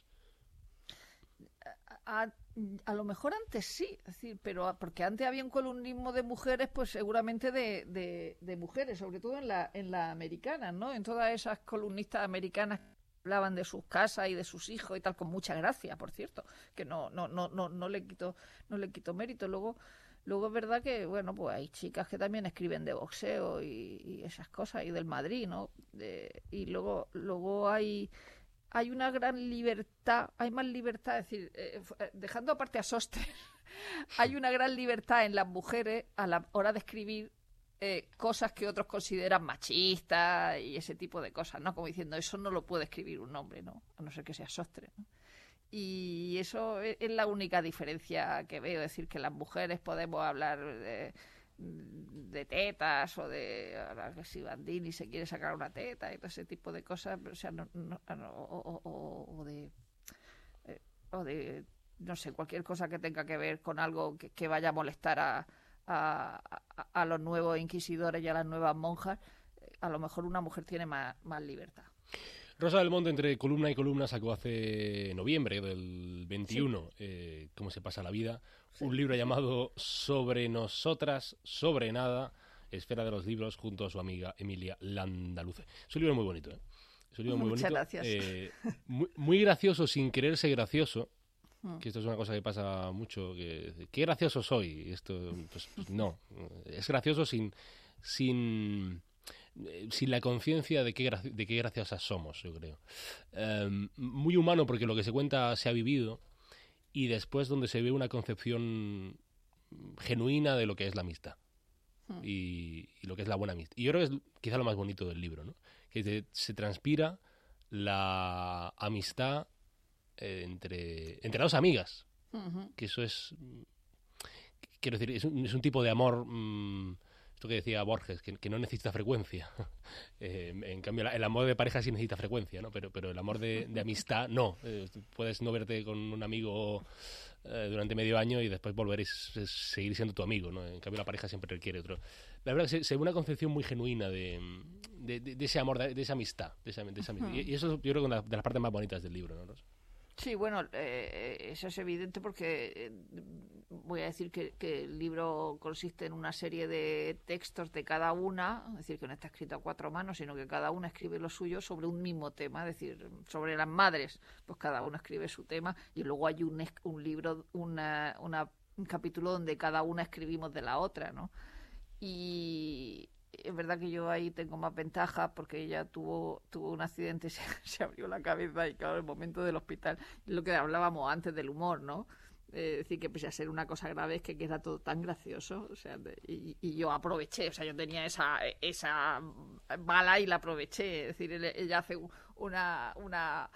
A, a lo mejor antes sí, es decir, pero porque antes había un columnismo de mujeres, pues seguramente de, de, de mujeres, sobre todo en la, en la americana, ¿no? En todas esas columnistas americanas que hablaban de sus casas y de sus hijos y tal, con mucha gracia, por cierto, que no, no, no, no, no le quito, no le quito mérito. Luego, luego es verdad que, bueno, pues hay chicas que también escriben de boxeo y, y esas cosas, y del Madrid, ¿no? De, y luego, luego hay hay una gran libertad, hay más libertad, es decir, eh, dejando aparte a Sostre, hay una gran libertad en las mujeres a la hora de escribir eh, cosas que otros consideran machistas y ese tipo de cosas, ¿no? Como diciendo, eso no lo puede escribir un hombre, ¿no? A no ser que sea Sostre, ¿no? Y eso es, es la única diferencia que veo, es decir, que las mujeres podemos hablar de, de tetas o de que si Bandini se quiere sacar una teta y todo ese tipo de cosas, o sea, no, no, no, o, o, o de eh, o de no sé, cualquier cosa que tenga que ver con algo que, que vaya a molestar a, a, a, a los nuevos inquisidores y a las nuevas monjas. A lo mejor una mujer tiene más, más libertad. Rosa del Monte, entre columna y columna, sacó hace noviembre del veintiuno, sí. eh, Cómo se pasa la vida, sí. Un libro llamado Sobre nosotras, sobre nada, Esfera de los libros, junto a su amiga Emilia Landaluce. Es un libro muy bonito, ¿eh? Es un libro muy Muchas bonito. gracias. Eh, muy, muy gracioso sin quererse gracioso. Que esto es una cosa que pasa mucho, que qué gracioso soy. Y esto, pues, pues no, es gracioso sin sin sin la conciencia de qué graci- de qué graciosas somos, yo creo. Um, muy humano porque lo que se cuenta se ha vivido y después donde se ve una concepción genuina de lo que es la amistad y, y lo que es la buena amistad. Y yo creo que es quizá lo más bonito del libro, ¿no? Que te- se transpira la amistad Eh, entre, entre dos amigas, Uh-huh. que eso es, quiero decir, es un, es un tipo de amor, mmm, esto que decía Borges, que, que no necesita frecuencia. eh, en cambio, la, el amor de pareja sí necesita frecuencia, ¿no? Pero, pero el amor de, de amistad, no. Eh, puedes no verte con un amigo eh, durante medio año y después volver y s- seguir siendo tu amigo, ¿no? En cambio, la pareja siempre requiere otro. La verdad que se, se ve una concepción muy genuina de, de, de, de ese amor, de, de esa amistad. De esa, de esa amistad. Y, y eso yo creo que es una de las partes más bonitas del libro, ¿no? Sí, bueno, eh, eso es evidente porque eh, voy a decir que, que el libro consiste en una serie de textos de cada una, es decir, que no está escrito a cuatro manos, sino que cada una escribe lo suyo sobre un mismo tema, es decir, sobre las madres, pues cada uno escribe su tema y luego hay un, es- un libro, una, una, un capítulo donde cada una escribimos de la otra, ¿no? Y es verdad que yo ahí tengo más ventaja porque ella tuvo tuvo un accidente, se, se abrió la cabeza y claro, el momento del hospital, lo que hablábamos antes del humor, ¿no? Eh, decir que pese a ser una cosa grave es que queda todo tan gracioso, o sea, de- y, y yo aproveché, o sea, yo tenía esa esa bala y la aproveché, es decir, él- ella hace un- una una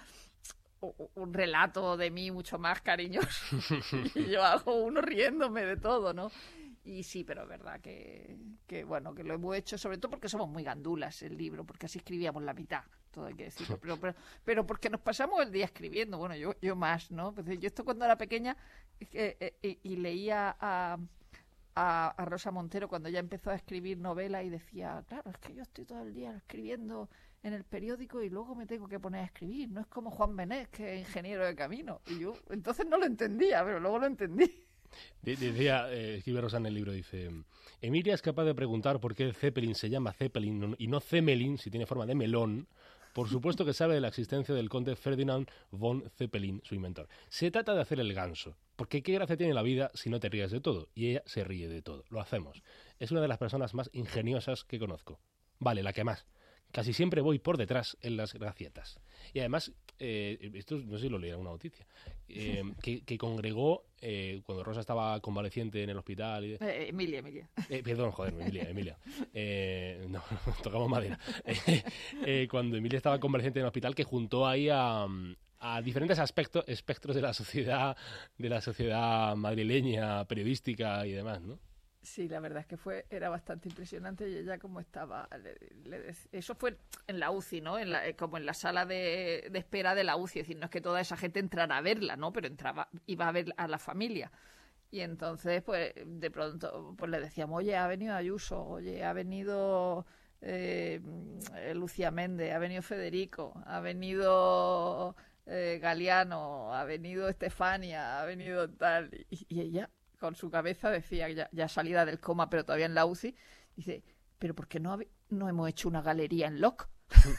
u- un relato de mí mucho más cariñoso y yo hago uno riéndome de todo, ¿no? Y sí, pero es verdad que, que, bueno, que lo hemos hecho, sobre todo porque somos muy gandulas el libro, porque así escribíamos la mitad, todo hay que decirlo, pero, pero, pero porque nos pasamos el día escribiendo, bueno, yo, yo más, ¿no? Pues yo esto cuando era pequeña eh, eh, y, y leía a, a, a Rosa Montero cuando ella empezó a escribir novelas y decía, claro, es que yo estoy todo el día escribiendo en el periódico y luego me tengo que poner a escribir, no es como Juan Benés, que es ingeniero de camino, y yo entonces no lo entendía, pero luego lo entendí. De- Decía, eh, escribe Rosa en el libro, dice, Emilia es capaz de preguntar por qué el Zeppelin se llama Zeppelin y no Zemelin, si tiene forma de melón. Por supuesto que sabe de la existencia del conde Ferdinand von Zeppelin, su inventor. Se trata de hacer el ganso, porque qué gracia tiene la vida si no te ríes de todo, y ella se ríe de todo. Lo hacemos. Es una de las personas más ingeniosas que conozco. Vale, la que más. Casi siempre voy por detrás en las gracietas. Y además, eh, esto no sé si lo leí en una noticia, eh, que, que congregó, eh, cuando Rosa estaba convaleciente en el hospital... Y, Eh, Emilia, Emilia. eh, perdón, joder, Emilia, Emilia. Eh, no, tocamos madera. Eh, eh, cuando Emilia estaba convaleciente en el hospital, que juntó ahí a, a diferentes aspectos, espectros de la sociedad, de la sociedad madrileña, periodística y demás, ¿no? Sí, la verdad es que fue era bastante impresionante y ella como estaba, le- le dec- eso fue en la U C I, ¿no? En la, eh, como en la sala de, de espera de la U C I, es decir, no es que toda esa gente entrara a verla, ¿no? Pero entraba, iba a ver a la familia. Y entonces, pues, de pronto, pues le decíamos, oye, ha venido Ayuso, oye, ha venido eh, Lucía Méndez, ha venido Federico, ha venido eh, Galiano, ha venido Estefania, ha venido tal, y, y ella con su cabeza decía, ya, ya salida del coma, pero todavía en la U C I, dice, pero ¿por qué no, habe- no hemos hecho una galería en Locke?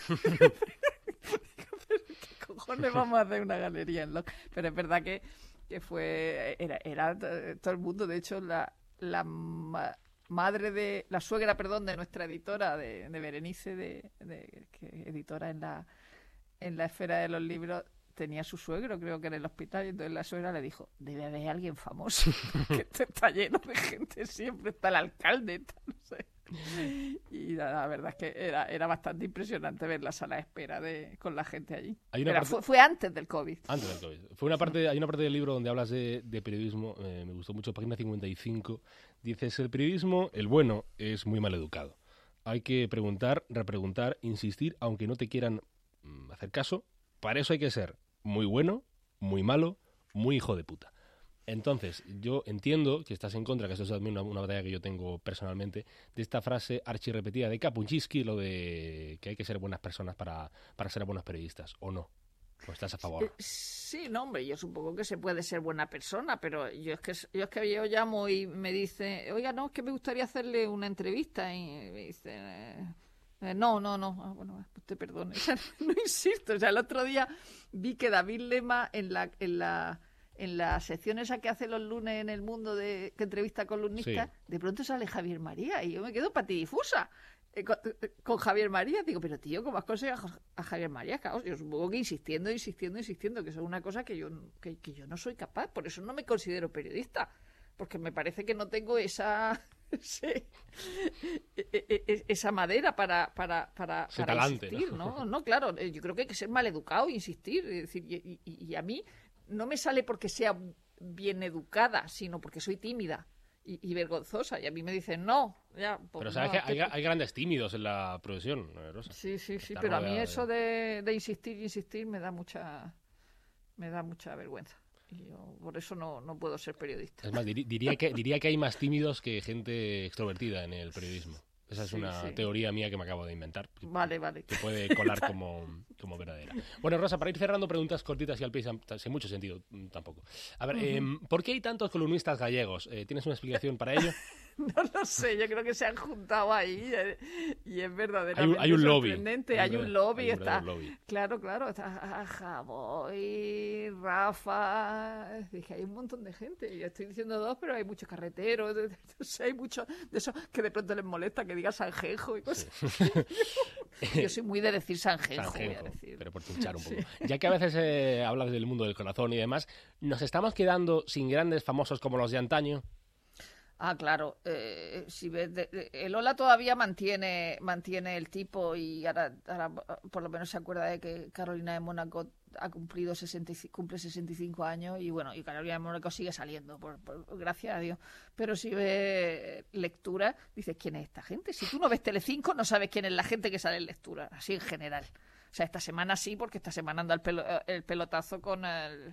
¿Qué cojones vamos a hacer una galería en Locke? Pero es verdad que, que fue, era, era t- todo el mundo, de hecho, la, la ma- madre de, la suegra, perdón, de nuestra editora, de, de Berenice, de, de- que editora en la, en la esfera de los libros, tenía su suegro, creo que en el hospital, y entonces la suegra le dijo, debe haber alguien famoso, que esto está lleno de gente siempre, está el alcalde, está, no sé. Y la, la verdad es que era, era bastante impresionante ver la sala de espera de, con la gente allí. Hay una Era- parte- fue, fue antes del COVID. Antes del COVID. Fue una parte, hay una parte del libro donde hablas de, de periodismo, eh, me gustó mucho, página cincuenta y cinco. Dices, el periodismo, el bueno, es muy mal educado. Hay que preguntar, repreguntar, insistir, aunque no te quieran mm, hacer caso. Para eso hay que ser muy bueno, muy malo, muy hijo de puta. Entonces, yo entiendo que estás en contra, que eso es también una, una batalla que yo tengo personalmente, de esta frase archirrepetida de Kapuscinski, lo de que hay que ser buenas personas para, para ser buenos periodistas, o no. ¿O estás a favor? Sí, no, hombre, yo supongo que se puede ser buena persona, pero yo es que yo es que yo llamo y me dice, oiga, no, es que me gustaría hacerle una entrevista, y me dice, eh, eh, no, no, no, ah, bueno, usted perdone, o sea, no insisto, o sea, el otro día vi que David Lema en la en la en la sección esa que hace los lunes en El Mundo de que entrevista a columnistas, sí. De pronto sale Javier María y yo me quedo patidifusa. Eh, con, con Javier María, digo, pero tío, ¿cómo has conseguido a Javier María? Claro, yo supongo que insistiendo, insistiendo, insistiendo, que eso es una cosa que yo, que, que yo no soy capaz, por eso no me considero periodista, porque me parece que no tengo esa ese, esa madera para, para, para, ese para talante, insistir, ¿no? ¿no? No, claro, yo creo que hay que ser maleducado e insistir, es decir, y, y, y a mí no me sale porque sea bien educada, sino porque soy tímida. Y, y vergonzosa, y a mí me dicen no, ya. Pues pero sabes no, que hay, hay grandes tímidos en la profesión, Rosa. Sí, sí, sí, Está pero a mí de... eso de, de insistir y insistir me da mucha me da mucha vergüenza. Y yo por eso no, no puedo ser periodista. Es más, dir, diría, que, diría que hay más tímidos que gente extrovertida en el periodismo. Esa es sí, una sí. teoría mía que me acabo de inventar. Vale, vale. Que puede colar como, como verdadera. Bueno, Rosa, para ir cerrando, preguntas cortitas y al pie, sin mucho sentido tampoco. A ver, uh-huh. eh, ¿por qué hay tantos columnistas gallegos? Eh, ¿Tienes una explicación para ello? No lo sé, yo creo que se han juntado ahí eh, y es verdaderamente hay un, hay un sorprendente. Lobby. Hay un lobby. Hay un está, lobby. Claro, claro. Está Javoy, Rafa. Dije, hay un montón de gente. Yo estoy diciendo dos, pero hay muchos carreteros. De, de, de, hay muchos de esos que de pronto les molesta que diga Sanjenjo y cosas. Sí. yo, yo soy muy de decir Sanjenjo. Sanjenjo, voy a decir. Pero por pinchar un poco. Sí. Ya que a veces eh, hablas del mundo del corazón y demás, ¿nos estamos quedando sin grandes famosos como los de antaño? Ah, claro. Eh, si ves, de, de, el Ola todavía mantiene mantiene el tipo y ahora, ahora por lo menos se acuerda de que Carolina de Mónaco ha cumplido sesenta, cumple sesenta y cinco años y bueno, y Carolina de Mónaco sigue saliendo, por, por, gracias a Dios. Pero si ves lectura, dices, ¿quién es esta gente? Si tú no ves Telecinco, no sabes quién es la gente que sale en lectura, así en general. O sea, esta semana sí, porque esta semana anda el, pelo, el pelotazo con el,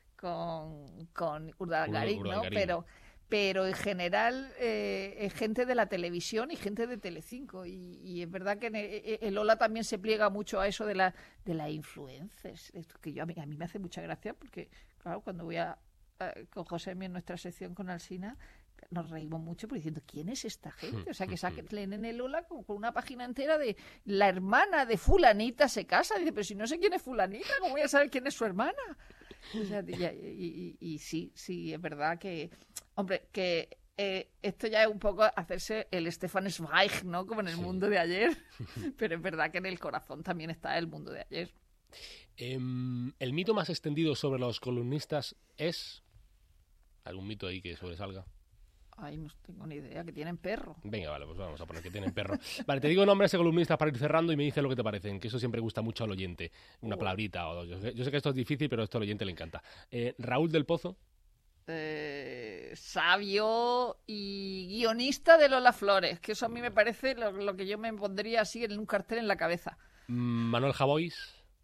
con, con Urdangarín, ¿no? Pero... pero en general eh, es gente de la televisión y gente de Telecinco y, y es verdad que el, el Ola también se pliega mucho a eso de la de las influencers, esto que yo a mí, a mí me hace mucha gracia porque claro, cuando voy a, a con Josemi en nuestra sección con Alsina nos reímos mucho por diciendo ¿quién es esta gente? O sea, que saquen en el Ola con, con una página entera de la hermana de fulanita se casa, dice, pero si no sé quién es fulanita, ¿cómo voy a saber quién es su hermana? O sea, y, y, y, y sí, sí, es verdad que, hombre, que eh, esto ya es un poco hacerse el Stefan Zweig, ¿no? Como en el sí. mundo de ayer, pero es verdad que en el corazón también está el mundo de ayer. Eh, ¿El mito más extendido sobre los columnistas es? ¿Algún mito ahí que sobresalga? Ay, no tengo ni idea, que tienen perro. Venga, vale, pues vamos a poner que tienen perro. Vale, te digo nombres de columnistas para ir cerrando y me dices lo que te parecen, que eso siempre gusta mucho al oyente. Una uh. palabrita o dos. Yo sé, yo sé que esto es difícil, pero esto al oyente le encanta. Eh, Raúl del Pozo. Eh, sabio y guionista de Lola Flores, que eso a mí me parece lo, lo que yo me pondría así en un cartel en la cabeza. Manuel Javois.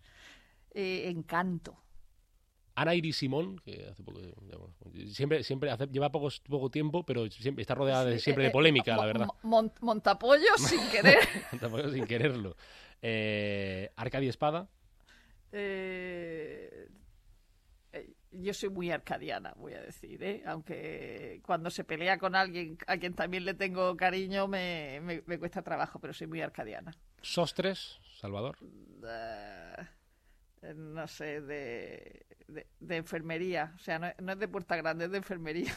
Eh, Encanto. Ana Iris Simón, que hace poco, digamos, siempre, siempre hace, lleva poco, poco tiempo, pero siempre está rodeada de, siempre de polémica, eh, eh, la verdad. Mont, montapollos sin querer. Montapollos sin quererlo. Eh, Arcadia Espada. Eh, eh, yo soy muy arcadiana, voy a decir, ¿eh? Aunque cuando se pelea con alguien a quien también le tengo cariño me, me, me cuesta trabajo, pero soy muy arcadiana. Sostres, Salvador. Uh, no sé, de, de, de enfermería. O sea, no, no es de Puerta Grande, es de enfermería.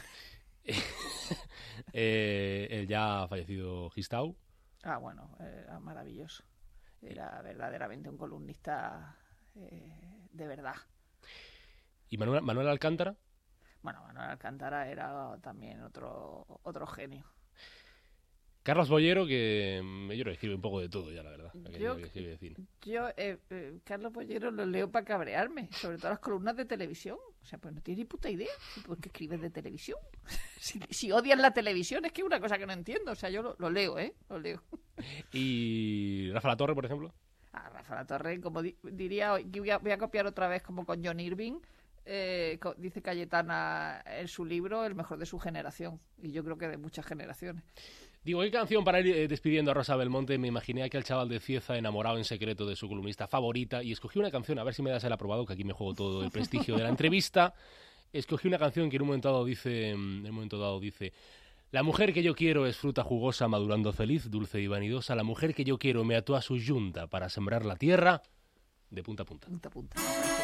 eh, el ya fallecido Gistau. Ah, bueno, era maravilloso. Era verdaderamente un columnista eh, de verdad. ¿Y Manuel, Manuel Alcántara? Bueno, Manuel Alcántara era también otro, otro genio. Carlos Bollero, que yo lo escribe un poco de todo ya, la verdad. Yo, yo eh, eh, Carlos Bollero lo leo para cabrearme, sobre todo las columnas de televisión. O sea, pues no tienes ni puta idea por qué escribes de televisión. si, si odias la televisión, es que es una cosa que no entiendo. O sea, yo lo, lo leo, ¿eh? Lo leo. ¿Y Rafa La Torre, por ejemplo? Ah, Rafa La Torre, como di- diría, voy a, voy a copiar otra vez como con John Irving. Eh, dice Cayetana en su libro, el mejor de su generación. Y yo creo que de muchas generaciones. Digo, ¿qué canción para ir eh, despidiendo a Rosa Belmonte? Me imaginé a aquel chaval de Cieza enamorado en secreto de su columnista favorita y escogí una canción, a ver si me das el aprobado, que aquí me juego todo el prestigio de la entrevista. Escogí una canción que en un momento dado dice, en un momento dado dice, la mujer que yo quiero es fruta jugosa, madurando feliz, dulce y vanidosa. La mujer que yo quiero me ató a su yunta para sembrar la tierra de punta a punta. Punta a punta.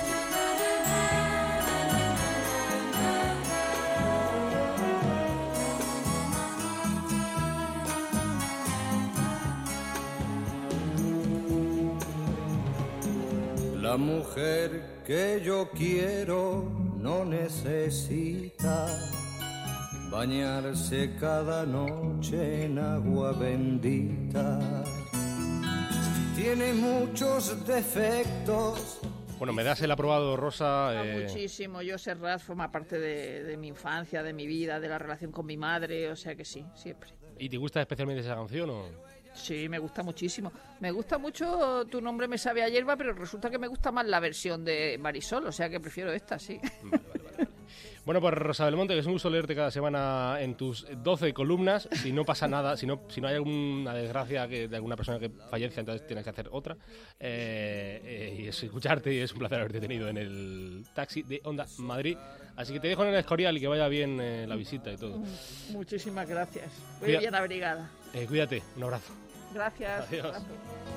La mujer que yo quiero no necesita bañarse cada noche en agua bendita. Tiene muchos defectos. Bueno, ¿me das el aprobado, Rosa? Ah, Eh... Muchísimo. Yo Serrat forma parte de, de mi infancia, de mi vida, de la relación con mi madre, o sea que sí, siempre. ¿Y te gusta especialmente esa canción o...? Sí, me gusta muchísimo. Me gusta mucho Tu nombre me sabe a hierba, pero resulta que me gusta más la versión de Marisol, o sea que prefiero esta, sí. Vale, vale, vale. Bueno, pues Rosa Belmonte, que es un gusto leerte cada semana en tus doce columnas. Si no pasa nada, si no, si no hay alguna desgracia que, de alguna persona que fallezca, entonces tienes que hacer otra. Eh, eh, y es escucharte y es un placer haberte tenido en el taxi de Onda Madrid. Así que te dejo en el Escorial y que vaya bien eh, la visita y todo. Muchísimas gracias. Muy Cuida- bien abrigada. Eh, cuídate, un abrazo. Gracias. Adiós. Gracias.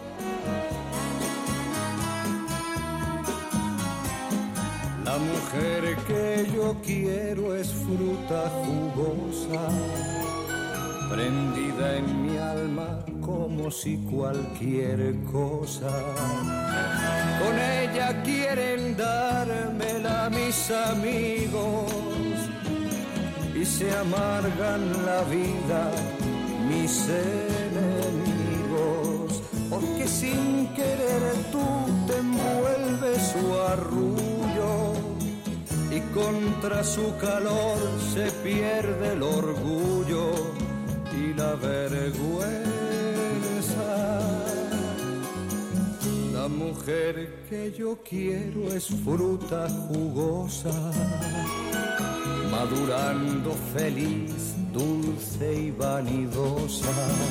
La mujer que yo quiero es fruta jugosa, prendida en mi alma como si cualquier cosa. Con ella quieren dármela mis amigos y se amargan la vida mis enemigos, porque sin querer tú te envuelves su arrullo y contra su calor se pierde el orgullo y la vergüenza. La mujer que yo quiero es fruta jugosa, madurando feliz, dulce y vanidosa.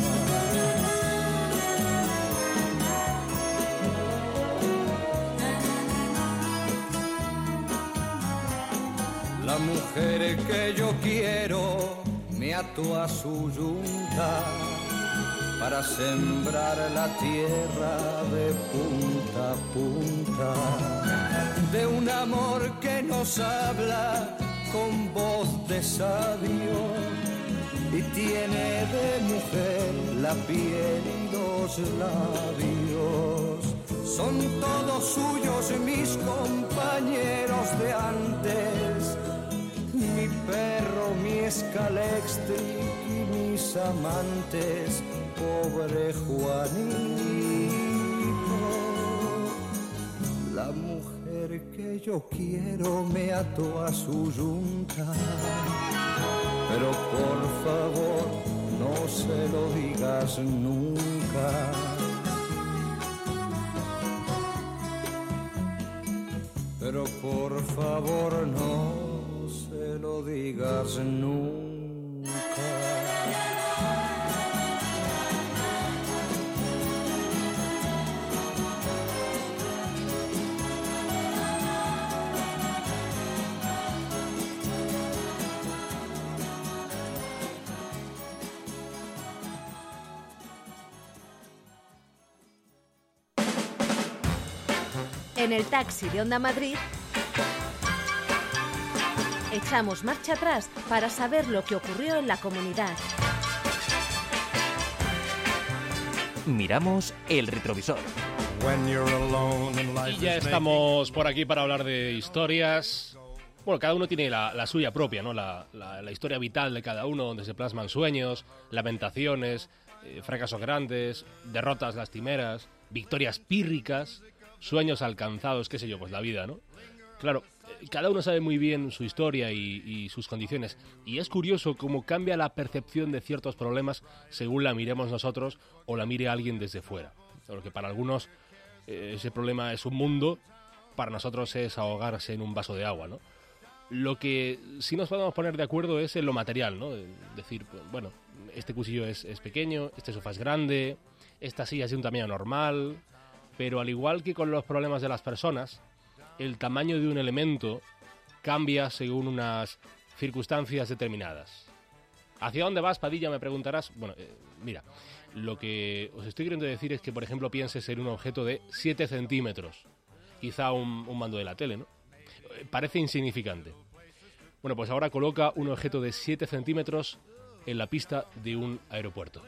La mujer que yo quiero me ató a su yunta para sembrar la tierra de punta a punta, de un amor que nos habla con voz de sabio y tiene de mujer la piel y los labios. Son todos suyos mis compañeros de antes, mi perro, mi escalextric y mis amantes, pobre Juanito. La mujer que yo quiero me ató a su yunta, pero por favor no se lo digas nunca. Pero por favor no se lo digas nunca. En el taxi de Onda Madrid echamos marcha atrás para saber lo que ocurrió en la comunidad. Miramos el retrovisor. Y ya estamos por aquí para hablar de historias. Bueno, cada uno tiene la, la suya propia, ¿no? La, la, la historia vital de cada uno, donde se plasman sueños, lamentaciones, eh, fracasos grandes, derrotas lastimeras, victorias pírricas, sueños alcanzados, qué sé yo, pues la vida, ¿no? Claro, eh, cada uno sabe muy bien su historia y, y sus condiciones. Y es curioso cómo cambia la percepción de ciertos problemas según la miremos nosotros o la mire alguien desde fuera. Porque para algunos eh, ese problema es un mundo, para nosotros es ahogarse en un vaso de agua, ¿no? Lo que sí nos podemos poner de acuerdo es en lo material, ¿no? Es decir, pues, bueno, este cuchillo es, es pequeño, este sofá es grande, esta silla es de un tamaño normal, pero al igual que con los problemas de las personas, el tamaño de un elemento cambia según unas circunstancias determinadas. ¿Hacia dónde vas, Padilla?, me preguntarás. Bueno, eh, mira, lo que os estoy queriendo decir es que, por ejemplo, pienses en un objeto de siete centímetros, quizá un, un mando de la tele, ¿no? Eh, parece insignificante. Bueno, pues ahora coloca un objeto de siete centímetros en la pista de un aeropuerto.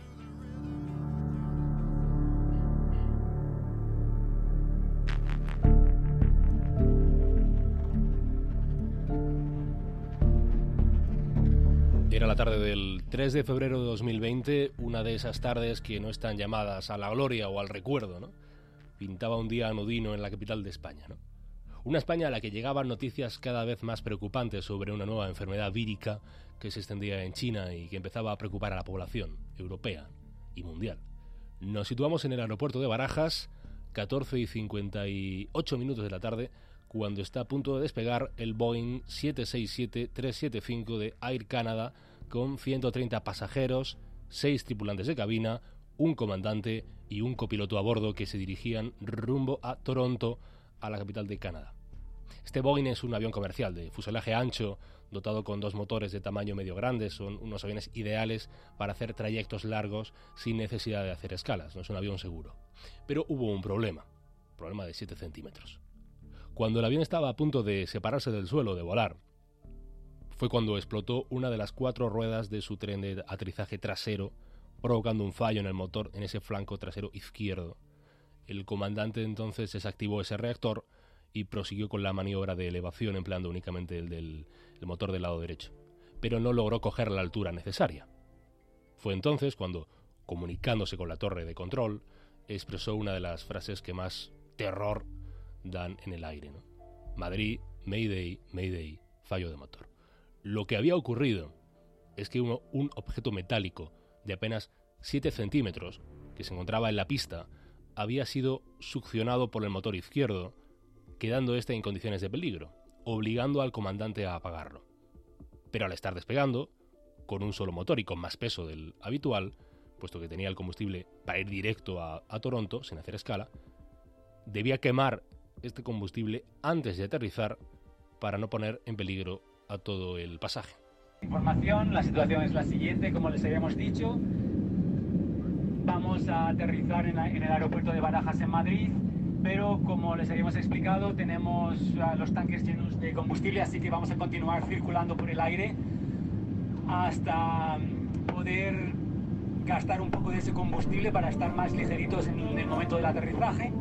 Era la tarde del tres de febrero de dos mil veinte, una de esas tardes que no están llamadas a la gloria o al recuerdo, ¿no? Pintaba un día anodino en la capital de España, ¿no? Una España a la que llegaban noticias cada vez más preocupantes sobre una nueva enfermedad vírica que se extendía en China y que empezaba a preocupar a la población europea y mundial. Nos situamos en el aeropuerto de Barajas, catorce y cincuenta y ocho minutos de la tarde, cuando está a punto de despegar el Boeing siete seis siete tres siete cinco de Air Canada con ciento treinta pasajeros, seis tripulantes de cabina, un comandante y un copiloto a bordo que se dirigían rumbo a Toronto, a la capital de Canadá. Este Boeing es un avión comercial de fuselaje ancho, dotado con dos motores de tamaño medio grande. Son unos aviones ideales para hacer trayectos largos sin necesidad de hacer escalas. No es un avión seguro. Pero hubo un problema, problema de siete centímetros. Cuando el avión estaba a punto de separarse del suelo, de volar, fue cuando explotó una de las cuatro ruedas de su tren de aterrizaje trasero, provocando un fallo en el motor en ese flanco trasero izquierdo. El comandante entonces desactivó ese reactor y prosiguió con la maniobra de elevación empleando únicamente el del el motor del lado derecho, pero no logró coger la altura necesaria. Fue entonces cuando, comunicándose con la torre de control, expresó una de las frases que más terror dan en el aire, ¿no? Madrid, Mayday, Mayday, fallo de motor. Lo que había ocurrido es que uno, un objeto metálico de apenas siete centímetros que se encontraba en la pista había sido succionado por el motor izquierdo, quedando este en condiciones de peligro, obligando al comandante a apagarlo. Pero al estar despegando, con un solo motor y con más peso del habitual, puesto que tenía el combustible para ir directo a, a Toronto, sin hacer escala, debía quemar este combustible antes de aterrizar para no poner en peligro a todo el pasaje. Información, la situación es la siguiente, como les habíamos dicho. Vamos a aterrizar en, la, en el aeropuerto de Barajas en Madrid, pero como les habíamos explicado, tenemos uh, los tanques llenos de combustible, así que vamos a continuar circulando por el aire hasta um, poder gastar un poco de ese combustible para estar más ligeritos en, en el momento del aterrizaje.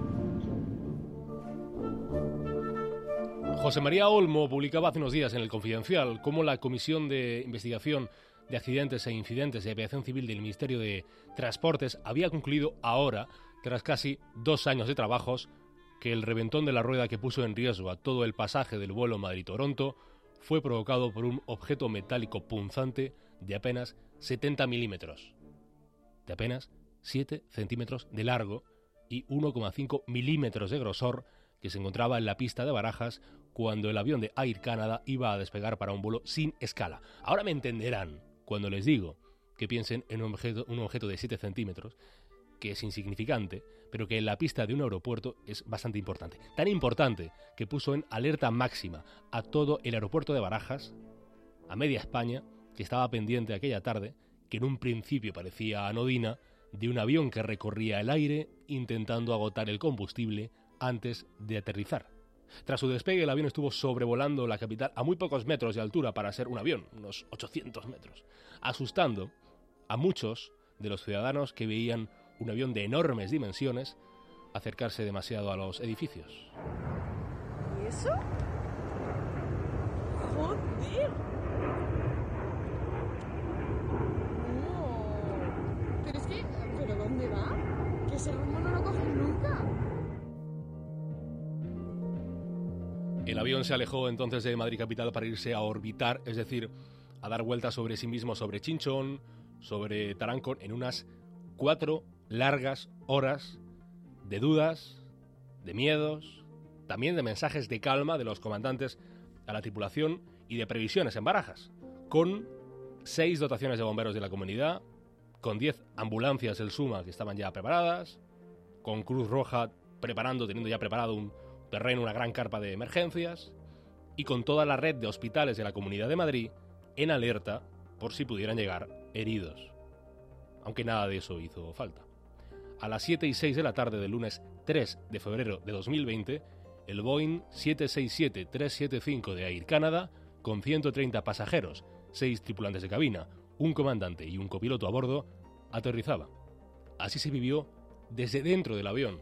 José María Olmo publicaba hace unos días en El Confidencial cómo la Comisión de Investigación de Accidentes e Incidentes de Aviación Civil del Ministerio de Transportes había concluido ahora, tras casi dos años de trabajos, que el reventón de la rueda que puso en riesgo a todo el pasaje del vuelo Madrid-Toronto fue provocado por un objeto metálico punzante de apenas setenta milímetros, de apenas siete centímetros de largo y uno coma cinco milímetros de grosor, que se encontraba en la pista de Barajas cuando el avión de Air Canada iba a despegar para un vuelo sin escala. Ahora me entenderán cuando les digo que piensen en un objeto, un objeto de siete centímetros, que es insignificante, pero que en la pista de un aeropuerto es bastante importante. Tan importante que puso en alerta máxima a todo el aeropuerto de Barajas, a media España, que estaba pendiente aquella tarde, que en un principio parecía anodina, de un avión que recorría el aire intentando agotar el combustible antes de aterrizar. Tras su despegue, el avión estuvo sobrevolando la capital a muy pocos metros de altura para ser un avión, unos ochocientos metros, asustando a muchos de los ciudadanos que veían un avión de enormes dimensiones acercarse demasiado a los edificios. ¿Y eso? ¡Joder! No. Pero es que... ¿Pero dónde va? Que ese rumbo no lo coges nunca. El avión se alejó entonces de Madrid capital para irse a orbitar, es decir, a dar vueltas sobre sí mismo, sobre Chinchón, sobre Tarancón, en unas cuatro largas horas de dudas, de miedos, también de mensajes de calma de los comandantes a la tripulación y de previsiones en Barajas, con seis dotaciones de bomberos de la comunidad, con diez ambulancias del SUMA que estaban ya preparadas, con Cruz Roja preparando, teniendo ya preparado un terreno, una gran carpa de emergencias, y con toda la red de hospitales de la Comunidad de Madrid en alerta por si pudieran llegar heridos. Aunque nada de eso hizo falta. A las siete y seis de la tarde del lunes tres de febrero de dos mil veinte, el Boeing siete seis siete tres siete cinco de Air Canada, con ciento treinta pasajeros, seis tripulantes de cabina, un comandante y un copiloto a bordo, aterrizaba. Así se vivió desde dentro del avión.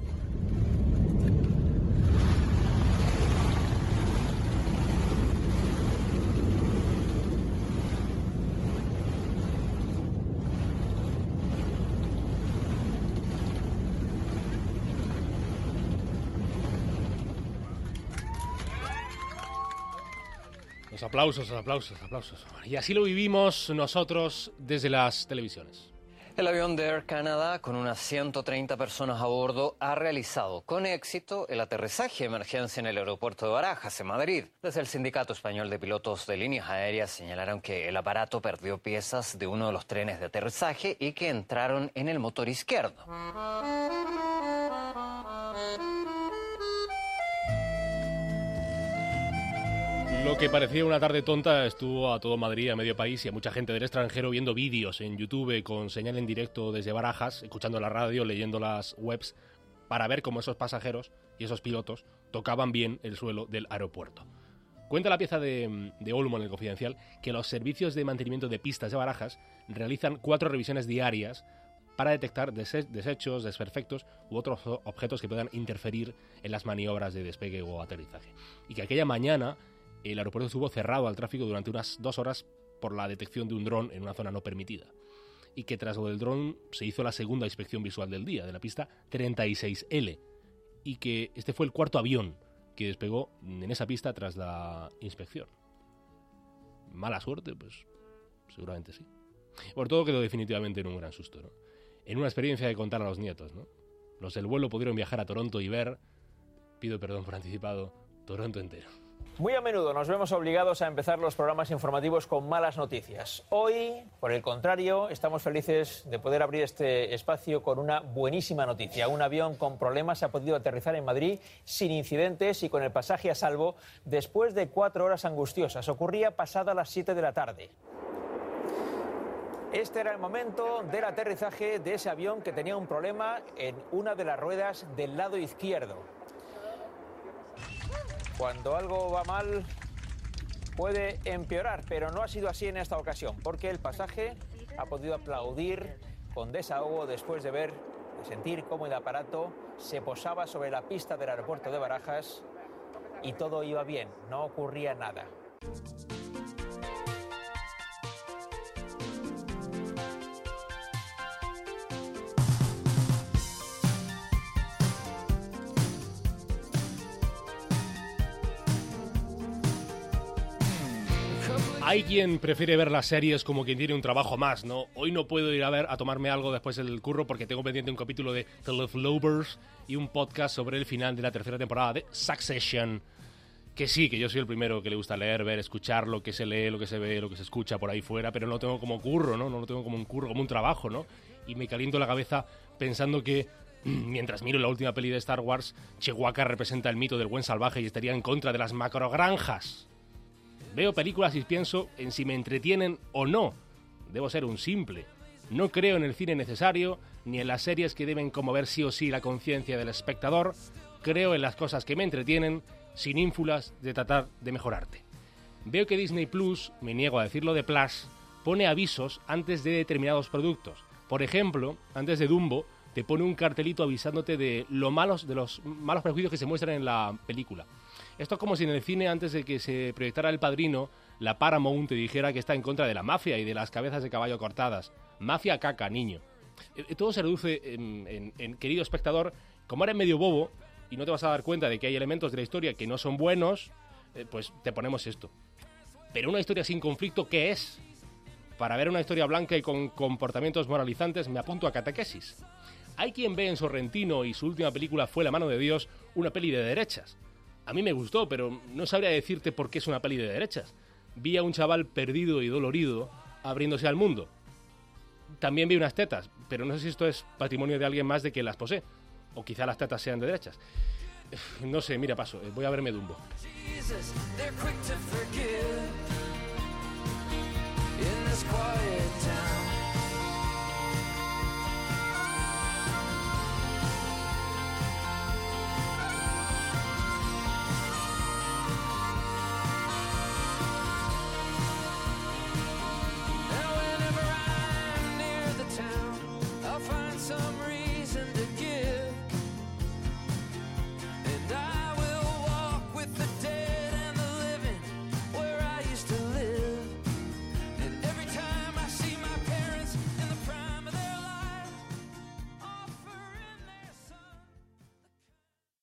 Los aplausos, los aplausos, los aplausos. Y así lo vivimos nosotros desde las televisiones. El avión de Air Canada, con unas ciento treinta personas a bordo, ha realizado con éxito el aterrizaje de emergencia en el aeropuerto de Barajas, en Madrid. Desde el Sindicato Español de Pilotos de Líneas Aéreas señalaron que el aparato perdió piezas de uno de los trenes de aterrizaje y que entraron en el motor izquierdo. Lo que parecía una tarde tonta estuvo a todo Madrid, a medio país y a mucha gente del extranjero viendo vídeos en YouTube con señal en directo desde Barajas, escuchando la radio, leyendo las webs, para ver cómo esos pasajeros y esos pilotos tocaban bien el suelo del aeropuerto. Cuenta la pieza de, de Olmo en El Confidencial que los servicios de mantenimiento de pistas de Barajas realizan cuatro revisiones diarias para detectar dese- desechos, desperfectos u otros objetos que puedan interferir en las maniobras de despegue o aterrizaje. Y que aquella mañana el aeropuerto estuvo cerrado al tráfico durante unas dos horas por la detección de un dron en una zona no permitida. Y que tras lo del dron se hizo la segunda inspección visual del día, de la pista treinta y seis ele. Y que este fue el cuarto avión que despegó en esa pista tras la inspección. ¿Mala suerte? Pues seguramente sí. Por todo quedó definitivamente en un gran susto, ¿no? En una experiencia de contar a los nietos, ¿no? Los del vuelo pudieron viajar a Toronto y ver, pido perdón por anticipado, Toronto entero. Muy a menudo nos vemos obligados a empezar los programas informativos con malas noticias. Hoy, por el contrario, estamos felices de poder abrir este espacio con una buenísima noticia. Un avión con problemas ha podido aterrizar en Madrid sin incidentes y con el pasaje a salvo después de cuatro horas angustiosas. Ocurría pasada las siete de la tarde. Este era el momento del aterrizaje de ese avión que tenía un problema en una de las ruedas del lado izquierdo. Cuando algo va mal, puede empeorar, pero no ha sido así en esta ocasión, porque el pasaje ha podido aplaudir con desahogo después de ver, de sentir cómo el aparato se posaba sobre la pista del aeropuerto de Barajas y todo iba bien, no ocurría nada. Hay quien prefiere ver las series como quien tiene un trabajo más, ¿no? Hoy no puedo ir a ver a tomarme algo después del curro porque tengo pendiente un capítulo de The Leftovers y un podcast sobre el final de la tercera temporada de Succession. Que sí, que yo soy el primero que le gusta leer, ver, escuchar lo que se lee, lo que se ve, lo que se escucha por ahí fuera, pero no lo tengo como curro, ¿no? No lo tengo como un curro, como un trabajo, ¿no? Y me caliento la cabeza pensando que mientras miro la última peli de Star Wars, Chewbacca representa el mito del buen salvaje y estaría en contra de las macrogranjas. Veo películas y pienso en si me entretienen o no. Debo ser un simple. No creo en el cine necesario, ni en las series que deben conmover sí o sí la conciencia del espectador. Creo en las cosas que me entretienen, sin ínfulas de tratar de mejorarte. Veo que Disney Plus, me niego a decirlo de Plus, pone avisos antes de determinados productos. Por ejemplo, antes de Dumbo, te pone un cartelito avisándote de, lo malos, de los malos prejuicios que se muestran en la película. Esto es como si en el cine, antes de que se proyectara El Padrino, la Paramount te dijera que está en contra de la mafia y de las cabezas de caballo cortadas. Mafia caca, niño. Eh, todo se reduce en, en, en, querido espectador, como eres medio bobo y no te vas a dar cuenta de que hay elementos de la historia que no son buenos, eh, pues te ponemos esto. Pero una historia sin conflicto, ¿qué es? Para ver una historia blanca y con comportamientos moralizantes me apunto a catequesis. Hay quien ve en Sorrentino y su última película fue La mano de Dios una peli de derechas. A mí me gustó, pero no sabría decirte por qué es una peli de derechas. Vi a un chaval perdido y dolorido abriéndose al mundo. También vi unas tetas, pero no sé si esto es patrimonio de alguien más de quien las posee. O quizá las tetas sean de derechas. No sé, mira, paso. Voy a verme Dumbo. In this quiet